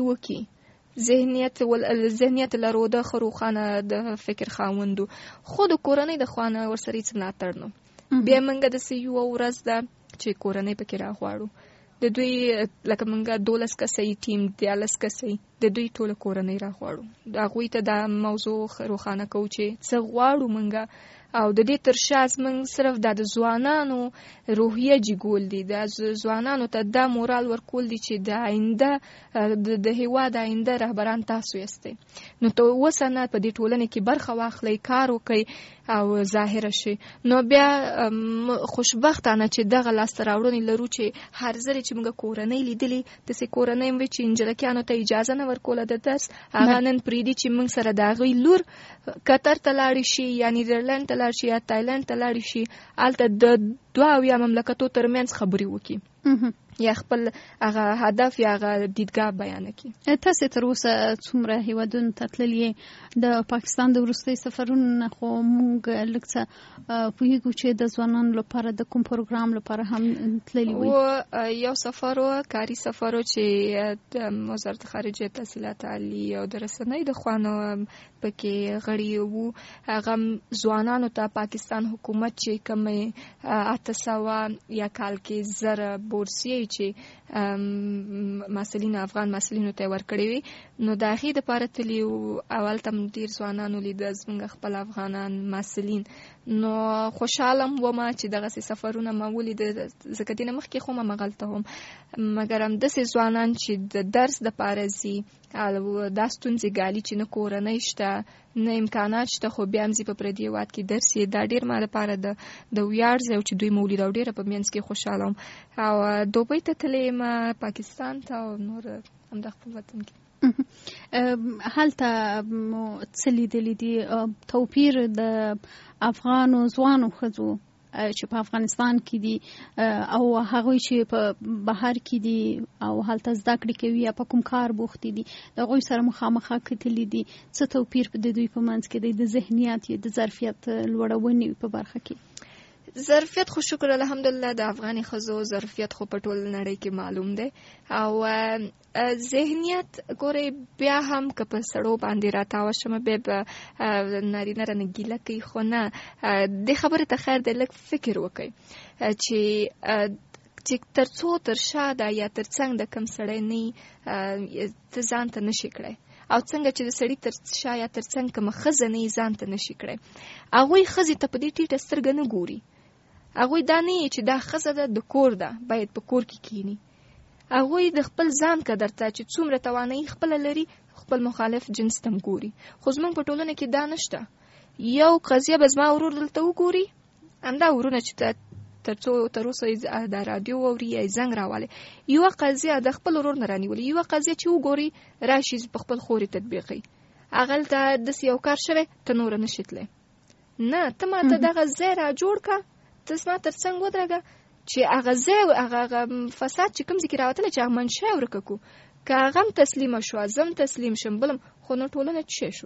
S3: وکړي، ذهنیت لرو، د ښه روښانه د فکر خاوندو، خو د کورنۍ د خوا نه ورسره هېڅ ملاتړ نه. بیا موږ داسې یوه ورځ ده چې کورنۍ پکې راغواړو، د دوی لکه موږ 12 کسه ټیم 13 کسه د دوی ټوله کورنۍ راغواړو، د هغوی ته دا موضوع روښانه کوو چې څه غواړو موږ، او د دې تر شا زموږ صرف دا د ځوانانو روحیه جګول دي، د ځوانانو ته دا مورال ورکول دي چې د آینده د هېواد آینده رهبران تاسو یاستئ. نو ته اوسه نه په دې ټولنې کې برخه واخلئ، کار وکړئ او ظاهره شي. نو بیا خوشبختانه چې دغه لاسته راوړنې لرو چې هر ځلې چې موږ کورنۍ لیدلې، داسې کورنۍ هم وي چې نجلکیانو ته اجازه نه ورکوله د درس، هغه نن پرېږدي چې موږ سره د هغوی لور قطر ته لاړې شي یا نیدرلند ته لاړ شي یا تایلند ته لاړې شي، هلته د 2 مملکتو ترمنځ خبرې وکړي. یا خپل هغه هدف یا هغه دیدګاه بیان کړي.
S2: تاسو تر اوسه څومره هیوادونو ته تللي د پاکستان د وروستي سفرونو خو موږ لږ څه پوهیږو چې د ځوانانو لپاره د کوم پروګرام لپاره هم تللي وي؟
S3: یو سفر و کاري سفر چې د وزارت خارجه تحصیلات عالی او د رسنۍ د خوانو پکې غړي وو. هغه ځوانانو ته پاکستان حکومت چې کومه 800 یا کال کې زره بورسیه چې مسلین افغان مسلینو ته ورکړي وي، نو د هغې دپاره تلي اول تم ډېر ځوانانو لیده زموږ خپل افغانان مسلین. نو خوشحاله وم چې دغسې سفرونه ما ولیده، ځکه دې نه مخکې خو ما هغلته وم، مګر همداسې ځوانان چې د درس دپاره ځي دا ستونزې ګالي چې نه کورنۍ شته نه امکانات شته، خو بیا هم ځي په پردي هېواد کې درس یې. دا ډېر ما لپاره د ویاړ ځای چې دوی مو ولید او ډېره په منځ کې خوشحاله وم. او دوبۍ ته تللی یم، پاکستان ته او نور همدا خپل وطن کې.
S2: هلته مو څه لیدلي دي توپیر د افغانو ځوانو ښځو چې په افغانستان کې دي او هغوی چې په بهر کې دي او هلته زده کړې کوي یا په کوم کار بوختې دي، د هغوی سره مخامخ کتلي دي؟ څه توپیر د دوی په منځ کې دی د ذهنیت یا د ظرفیت لوړونې په برخه کې؟
S3: ظرفیت خو شکر الحمدلله د افغاني ښځو ظرفیت خو په ټول نړۍ کې معلوم دی، او ذهنیت ګورئ بیا هم که په سړو باندې راتاوه شمه بیا به نارینه رانه ګیله کوي، خو نه دې خبرې ته خیر دی لږ فکر وکړئ چې تر څو تر شا ده یا تر څنګ د کم سړی نه ته ځان ته نشي کړی، او څنګه چې د سړي تر شا یا تر څنګ کومه ښځه نه ځان ته نشي کړی. هغوی ښځې ته په دې ټیټه سترګه نه ګوري، هغوی دا نه چې دا ښځه ده د کور ده باید په کور کې کینی. هغوی د خپل ځان قدر ته چې څومره توانایي خپله لري خپل مخالف جنس ته هم ګوري. خو زموږ په ټولنه کې دا نشته. یو قضیه به زما ورور دلته وګوري، همدا ورونه چې تر اوسه د رادیو اوري یا زنګ راوالی، یوه قضیه د خپل ورور نه رانیولي، یوه قضیه چې وګوري راشي په خپل خوري تطبیقي، هغلته داسې یو کار شوی ته نوره نشي تلی. نه، ته ماته دغه ځای را جوړ که، ته زما تر څنګ ودرېږه چې هغه ځای هغه فساد چې کوم ځای کې راوتلی چې هغه منشا یې ورکه کړو، که هغه هم تسلیمه شوه زه هم تسلیم شم بلم، خو نو ټولنه څه شو.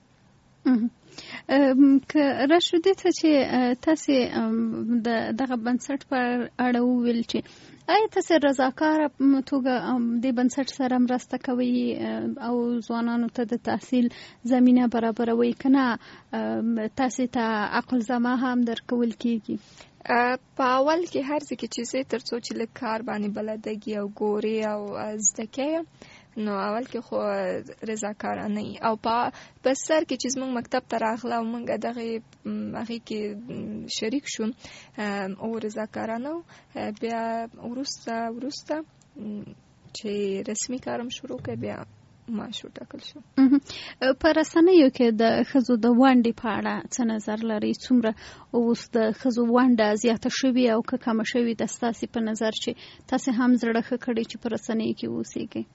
S2: که راشو دې ته چې تاسې د دغه بنسټ پر اړه وویل چې آیا تاسې رضاکاره توګه د بنسټ سره مرسته کوئ او ځوانانو ته د تحصیل زمینه برابروئ، که نه تاسې ته عقل زما هم درکول کیږي؟
S3: په اول کې هر ځای کې چې زه تر څو چې لږ کار باندې بلدګي او ګوري او زده کوي، نو اول کې خو رضاکارانه او په سر کې چې زموږ مکتب ته راغله او موږ هغې کې شریک شو او رضاکارانه، بیا وروسته چې رسمي کارم شروع کړ بیا معاش وټاکل شو.
S2: په رسنیو کې د ښځو د ونډې په اړه څه نظر لرئ؟ څومره اوس د ښځو ونډه زیاته شوې او که کمه شوې ده ستاسې په نظر چې تاسې هم زړه ښه کړی چې په رسنیو کې اوسېږئ؟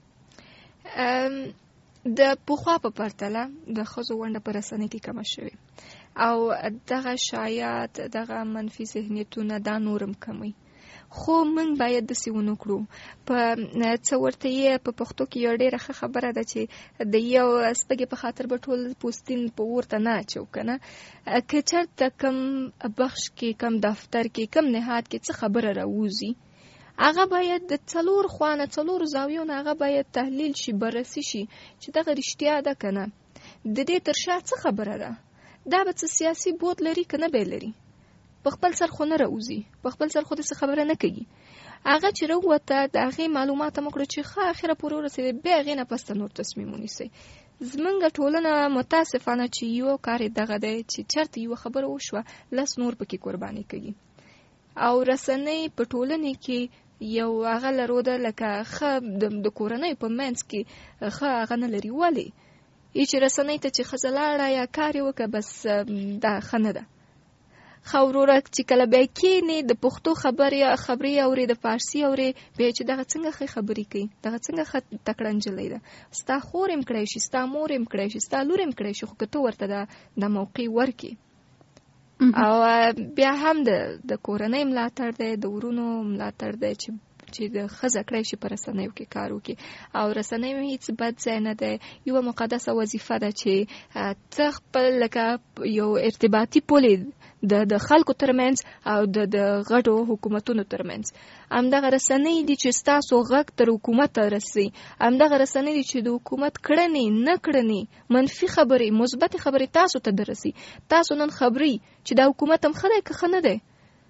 S3: د پخوا په پرتله د ښځو ونډه په رسنیو کې کمه شوې او دغه شایعات دغه منفي ذهنیتونه دا نورم کموي، خو موږ باید داسې ونه کړو. په څه ورته یې په پښتو کې یو ډېره ښه خبره ده چې د یو سپږې په خاطر به ټول پوستین په اور ته نه اچو که نه. که چېرته کم بخش کې کم دفتر کې کم نهاد کې څه خبره راوځي، هغه باید د څلور خوانه څلور زاویو نه هغه باید تحلیل شي، بررسي شي چې دغه رښتیا ده که نه، د دې تر شا څه خبره ده، دا به څه سیاسي بود لري که نه به لري، په خپل سر خو نه راوځي، په خپل سر خو داسې خبره نه کوي. هغه چې راووته د هغې معلومات هم وکړه چې ښه اخره پورې ورسېدې، بیا هغې نه پسته نور تصمیم ونیسئ. زموږ ټولنه متاسفانه چې یو کار یې دغه دی چې چېرته یوه خبره وشوه 10 نور پکې قرباني کوي، او رسنۍ په ټولنې کې یو هغه لرو ده لکه ښه د کورنۍ په منځ کې ښه هغه نه لري. ولې چې رسنۍ ته چې ښځه لاړه یا کار یې وکړه بس دا ښه نه ده. ښه وروره چې کله بیا کښېنې د پښتو خبرې اورې، د فارسي اورې، بیا چې دغه څنګه ښې خبرې کوي، دغه څنګه ښه تکړه نجلۍ ده، ستا خور هم کړی شي، ستا مور هم کړی شي، ستا لور هم کړی شي، خو که ته ورته د موقع ورکې. او بیا هم د کورنۍ ملاتړ دی، د ورونو ملاتړ دی چې چې د ښځه کړی شي په رسنیو کې کار وکړي او رسنۍ هیڅ بد ځای نه دی یوه مقدسه وظیفه ده چې ته خپل لکه یو ارتباطي پولې د خلکو ترمنځ او د غټو حکومتونو ترمنځ همدغه رسنۍ دي چې ستاسو غږ تر حکومت رسي همدغه رسنۍ دي چې د حکومت کړنې نه کړنې منفي خبرې مثبت خبرې تاسو ته درسي تاسو نن خبري چې دا حکومت هم ښه دی که ښه نه دی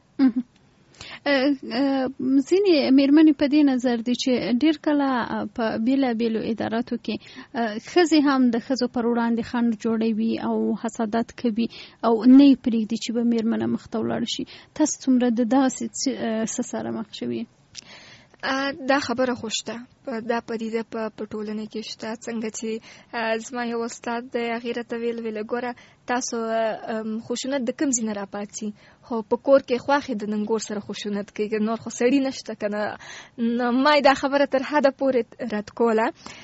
S2: ځینې میرمنې په دې نظر دي چې ډېر کله په بیلابیلو اداراتو کې ښځې هم د ښځو پر وړاندې خنډ جوړوي او حسادت کوي او نه یې پرېږدي چې به میرمنه مخته ولاړ شي تاسو څومره د دغسې څه سره مخ شوي
S3: دا خبره خو شته دا پدیده په ټولنه کې شته څنګه چې زما یو استاد دی هغې راته ویل ګوره تاسو خشونت د کوم ځای نه راپاڅي خو په کور کې خواښې د ننګور سره خشونت کوي نور خو سړي نشته که نه ما دا خبره تر حده پورې رد کوله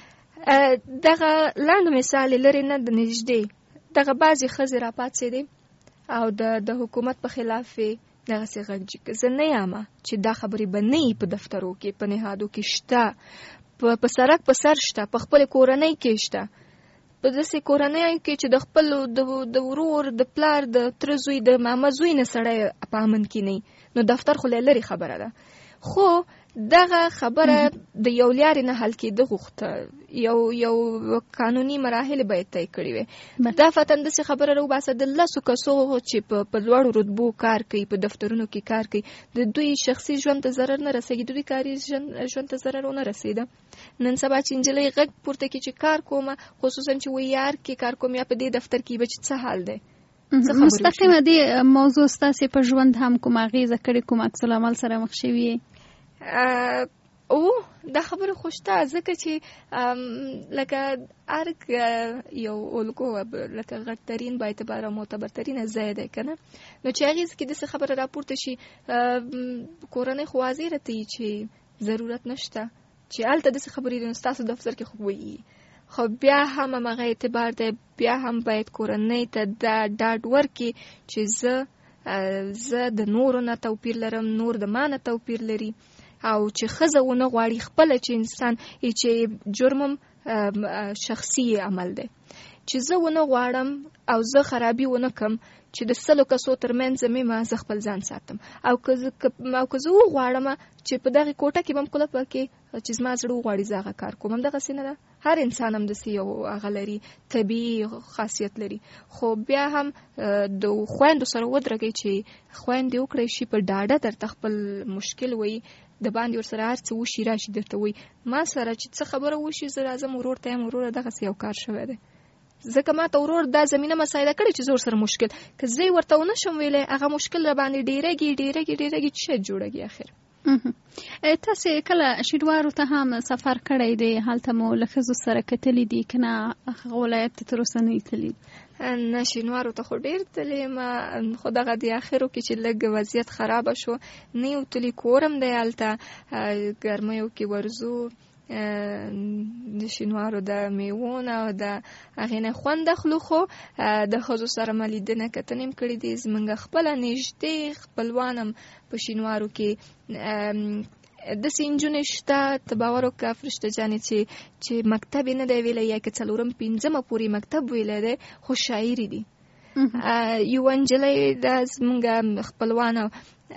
S3: دغه لنډ مثال لرې نه د نږدې دغه بعضې ښځې راپاڅېدې او د حکومت په خلاف دغسې غږ جګ زه نه یم چې دا خبرې به نه وي په دفترو کې په نهادو کې شته په سرک په سر شته په خپلې کورنۍ کې شته په داسې کورنیو کې چې د خپل د ورور د پلار د تره زوی د ماما زوی نه سړی په امن کې نه نو دفتر خو لرې خبره ده خو دغه خبره د یو لارې نه حل کېده غوښته یو قانوني مراحل باید طی کړي وي دا فتن داسې خبره راوباسه د 10 کسو چې په لوړو رتبو کار کوي په دفترونو کې کار کوي د دوی شخصي ژوند ته ضرر نه رسېږي دوی کاري ژوند ته ضرر ونه رسېده نن سبا چې نجلۍ غږ پورته کړي چې کار کومه خصوصا چې ویار کې کار کوم یا په دې دفتر کې به چې څه حال دی
S2: مستقیمه دې موضوع ستاسې په ژوند هم کوم اغېزه کړې کوم عکس العمل سره مخ شوي
S3: او دا خبره خوشته ځکه چې لکه ارګ یو الګو لکه غټترین با اعتبار او معتبرترین ځای دی که نه نو چې هغې کې داسې خبره راپورته شي کورنۍ خو واضح راته چې ضرورت نشته چې هلته داسې خبرې دي نو ستاسو دفتر کې خو وایي خو بیا هم همغه اعتبار دی بیا هم باید کورنۍ ته دا ډاډ ورکړي چې زه د نورو نه توپیر لرم نور د ما نه توپیر لري او چې ښځه ونه غواړي خپله چې انسان چې جرمم شخصي عمل دی چې زه ونه غواړم او زه خرابي ونه کم چې د 100 کسو ترمنځ مې زه خپل ځان ساتم او که زه وغواړم چې په دغه کوټه کې به م کله پکې چې زما زړه وغواړي زه هغه کار کوم همدغسې نه ده هر انسان هم داسې یو هغه لري طبیعي خاصیت لري خو بیا هم د خویندو سره ودرېږئ چې خویندې وکړی شي په ډاډه درته خپل مشکل وایي د باندې ورسره هر څه وشي راشي درته وایي ما سره چې څه خبره وشي زه راځم ورور ته یم وروره دغسې یو کار شوی دی ځکه ما ته ورور دا زمینه مساعده کړې چې زه ورسره مشکل که زه یې ورته ونه شم ویلی هغه مشکل را باندې ډېرېږي چې شاید جوړېږي اخر
S2: تاسې کله شینوارو ته هم سفر کړی دی هلته مو له ښځو سره کتلي دي که نه هغه ولایت ته تر اوسه نه تللي
S3: نه شینوارو ته خو ډېر تللی یم خو دغه د اخرو کې چې لږ وضعیت خرابه شو نه یو تلي کورم دی هلته ګرمیو کې ورځو د شینوارو د میوو نه او د هغې نه خوند اخلو خو د ښځو سره ما لیدنه کتنې هم کړي دي زموږ خپله نږدې خپلوان هم په شینوارو کې داسې نجونې شته ته باور وکړه فرشته جانې چې مکتب یې نه دی ویلی یا که 4-5 پورې مکتب ویلی دی خو شاعري دي یوه نجلۍ د زموږ خپلوانه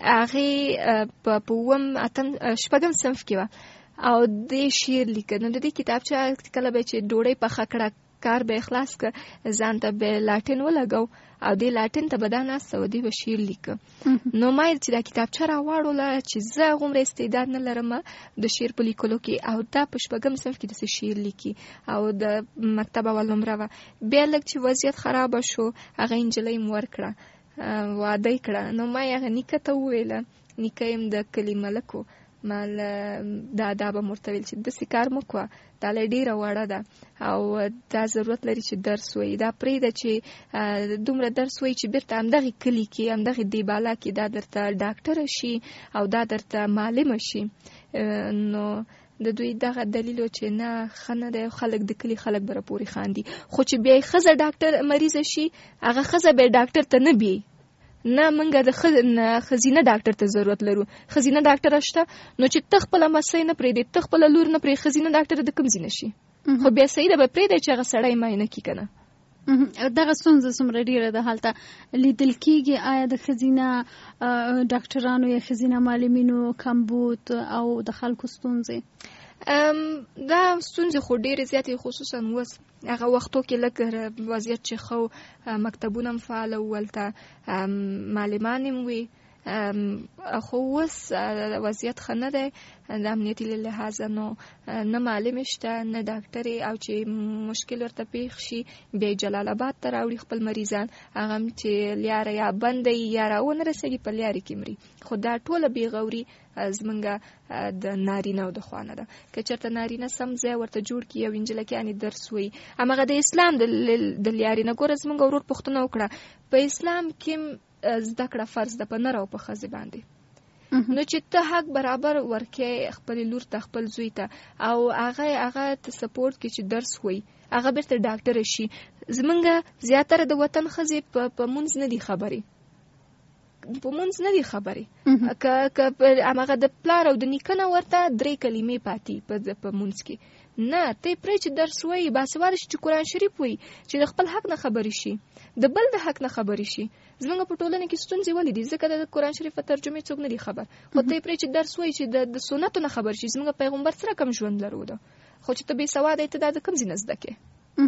S3: هغې په 8-شپږم صنف کې وه او دې شعر لیکه نو د دې کتابچه کله به چې ډوډۍ پخه کړه کار به اخلاص که ځان ته به لاټین ولګو او دې لاټین ته به دا ناسته و دې به شعر لیکه نو ما چې دا کتابچه راواړوله چې زه هغومره استعداد نه لرم د شعر په لیکلو کې او دا په 8 صنف کې داسې شعر لیکي او د مکتب اول نمره وه بیا لږ چې وضعیت خرابه شو هغه نجلۍ م ورکړه واده یې کړه نو ما یې هغه نیکه ته وویله نیکه یم د کلي ملک و ما دا به مرته ویل چې داسې کار مه کوه دا لا ډېره وړه ده او دا ضرورت لري چې درس وایي دا پرېږده چې دومره درس وایي چې بیرته همدغې کلي کې همدغې دیبالا کې دا درته ډاکټره شي او دا درته معلمه شي نو د دوی دغه دلیل چې نه ښه نه دی خلک د کلي خلک به راپورې خاندي خو چې بیا یې ښځه ډاکټر مریضه شي هغه ښځه بیا ډاکټر ته نه بیایي نه منګه د خزینه ډاکټر ته ضرورت لرو. خزینه ډاکټر شته نو چې تخپل مسئله نه پرې دي تخپل لور نه پرې خزینه ډاکټر د کوم ځینه شي خو بیا صحیح ده به پرې دی چې هغه سړی معاینه کی کنه.
S2: دغه ستونزه څومره ډیره ده هلته لیدل کیږي؟ آیا د خزینه ډاکټرانو یا خزینه معلمینو کمبود او د خلکو ستونزې؟
S3: دا ستونزې خو ډېرې زیاتې خصوصا اوس هغه وختو کې لږ وضعیت چې خو مکتبونه هم فعاله وو هلته معلمان هم وي خو اوس وضعیت ښه نه دی د امنیتي له لحاظه نو نه معلم شته نه ډاکټرې او چې مشکل ورته پیښ شي بیا جلال آباد ته راوړي خپل مریضان هغه هم چې لیاره یا بنده یا راونه رسېږي په لیارې کې مري. خو دا ټوله بېغوري زمونږ د نارینه او د خوا نه ده. که چېرته نارینه سم ځای ورته جوړ کړي او انجلکیانې درس وایي هماغه د اسلام د لیارې نه ګوره زمونږ ورور پوښتنه وکړه په اسلام کې زده کړه فرض ده په نر او په ښځې باندې نو چې ته حق برابر ورکې خپل لور ته خپل زوی ته او هغه ته سپورټ کې چې درس وایي هغه بیرته ډاکټر شي. زمونږ زیاتره د وطن ښځې په مونځ نه دي خبرې که هماغه د پلار او د نیکه نه ورته 3 کلمې پاتې په مونځ کې نه ته پرې چې درس وایي باسواده شي چې قرآن شریف وایي چې د خپل حق نه خبرې شي د بل د حق نه خبرې شي. زمونږ په ټولنه کې ستونزې ولې دي ځکه د قرآن شریف په ترجمې څوک نه دي خبر خو ته پرې چې درس وایي چې د سنتو نه خبر شي. زمونږ پیغمبر سره کوم ژوند لرو ده خو چې ته بې سواده ته دا د کوم ځای نه زده کې.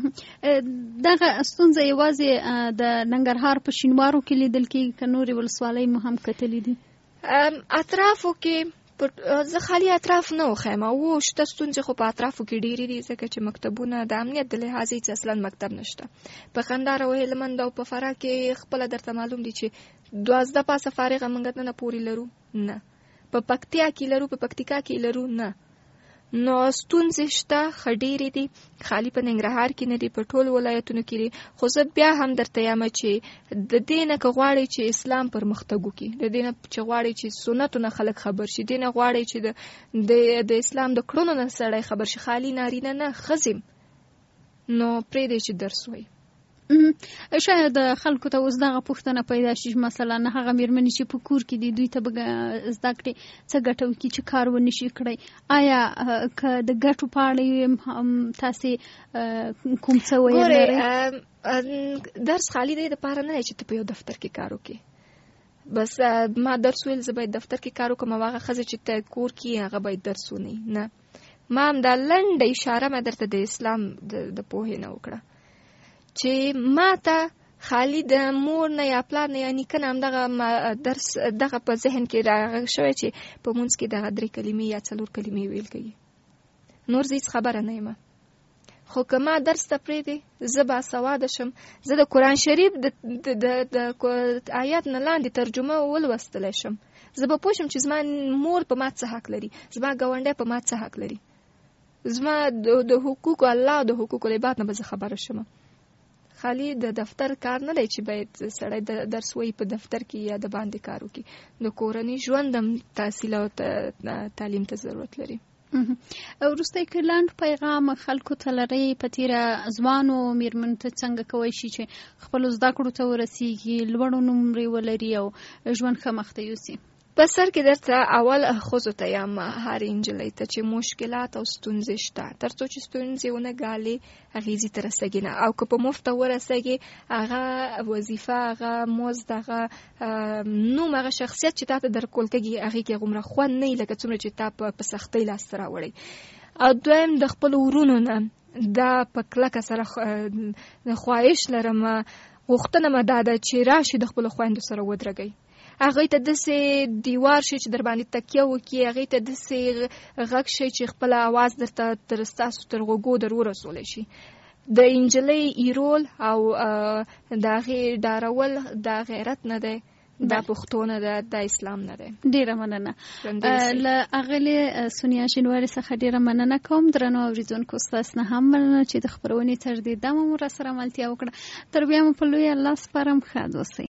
S2: دغه ستونزه یوازې د ننګرهار په شینوارو کې لیدل کېږي که نورې ولسوالۍ مو هم کتلې دي؟
S3: اطرافو کې زه خالي اطراف نه وښیم او شته ستونزې خو په اطرافو کې ډېرې دي ځکه چې مکتبونه د امنیت د لحاظه چې اصلا مکتب نشته. په قندهار او هلمند او په فراه کې خپله درته معلوم دي چې 12 پاسه فارغه موږ نه پورې لرو نه په پکتیا کې لرو په پکتیکا کې لرو نه نو ستونزې شته ښه ډېرې دي خالي په ننګرهار کې نه دي په ټولو ولایتونو کې دي. خو زه بیا هم درته یم چې د دې نه که غواړئ چې اسلام پرمختګ وکړي د دې نه چې غواړئ چې سنتو نه خلک خبر شي دې نه غواړئ چې د اسلام د کړنو نه سړی خبر شي خالي نارینه نه ښځې نو پرېږدئ چې درس وایي.
S2: شاید خلکو ته اوس دغه پوښتنه پیدا شي مثلا هغه میرمنې چې په کور کې دي دوی ته به زده کړي څه ګټه وکړي چې کار ونه شي کړی. آیا که د ګټو په اړه تاسې کوم څه ویل لرئ؟
S3: درس خالي دی دپاره نه دی چې ته په یو دفتر کې کار وکړي بس ما درس ویل زه باید دفتر کې کار وکړم او هغه ښځه چې ته کور کې هغه باید درس ونی نه. ما هم دا لنډه اشاره مې درته د اسلام د پوهې نه وکړه چې ما ته خالي د مور نه یا پلار نه یا نیکه نه همدغه درس دغه په ذهن کې راغلی شوی چې په مونځ کې دغه 3 کلمې یا 4 کلمې ویل کوي نور زه هېڅ خبره نه یم. خو که ما درس ته پرېږدې زه باسواده شم زه د قرآن شریف د آیات نه لاندې ترجمه ولوستلی شم زه به پوه شم چې زما مور په ما څه حق لري زما ګاونډی په ما څه حق لري زما د حقوق الله او د حقوق العباد نه به زه خبره شم. خالی د دفتر کار نه دی چې باید سړی درس وایي په دفتر کې یا د باندې کار وکړي د کورنۍ ژوند هم تحصیل او تعلیم ته ضرورت لري.
S2: وروستی که لنډ پیغام خلکو ته لرئ په تیره ځوانو میرمنو ته څنګه کوی شي چې خپلو زده کړو ته ورسیږي لوړو نمرې ولري او ژوند ښه مخته یوسي؟
S3: په سر کې درته اول ښځو ته یم هر نجلۍ ته چې مشکلات او ستونزې شته تر څو چې ستونزې ونه ګالې اغېزې ته رسېږي نه او که په مفته ورسېږي هغه وظیفه هغه مزد هغه نوم هغه شخصیت چې تا ته درکول کېږي هغې کې هغومره خوند نه وي لکه څومره چې تا په سختۍ لاسته راوړی. او دویم د خپلو ورونو نه دا په کلکه سره خواهش لرم غوښتنه مې دا ده چې راشي د خپلو خویندو سره ودرېږئ هغې ته داسې دیوار شي چې در باندې تکیه وکړي هغې ته داسې غږ شي چې خپل اواز درته تر ستاسو تر غوږو در ورسولی شي. د انجلۍ ایرول او د هغې ډارول دا غیرت نه دی دا پښتو نه ده دا اسلام نه دی.
S2: ډېره مننه له اغلې سونیا شینواري څخه ډېره مننه کوم. درنو اورېدونکو ستاسو نه هم مننه چې د خپرونې تر دې دمه مو راسره ملتیا وکړه. تر بیا مو په لوی الله سپارم ښاد اوسئ.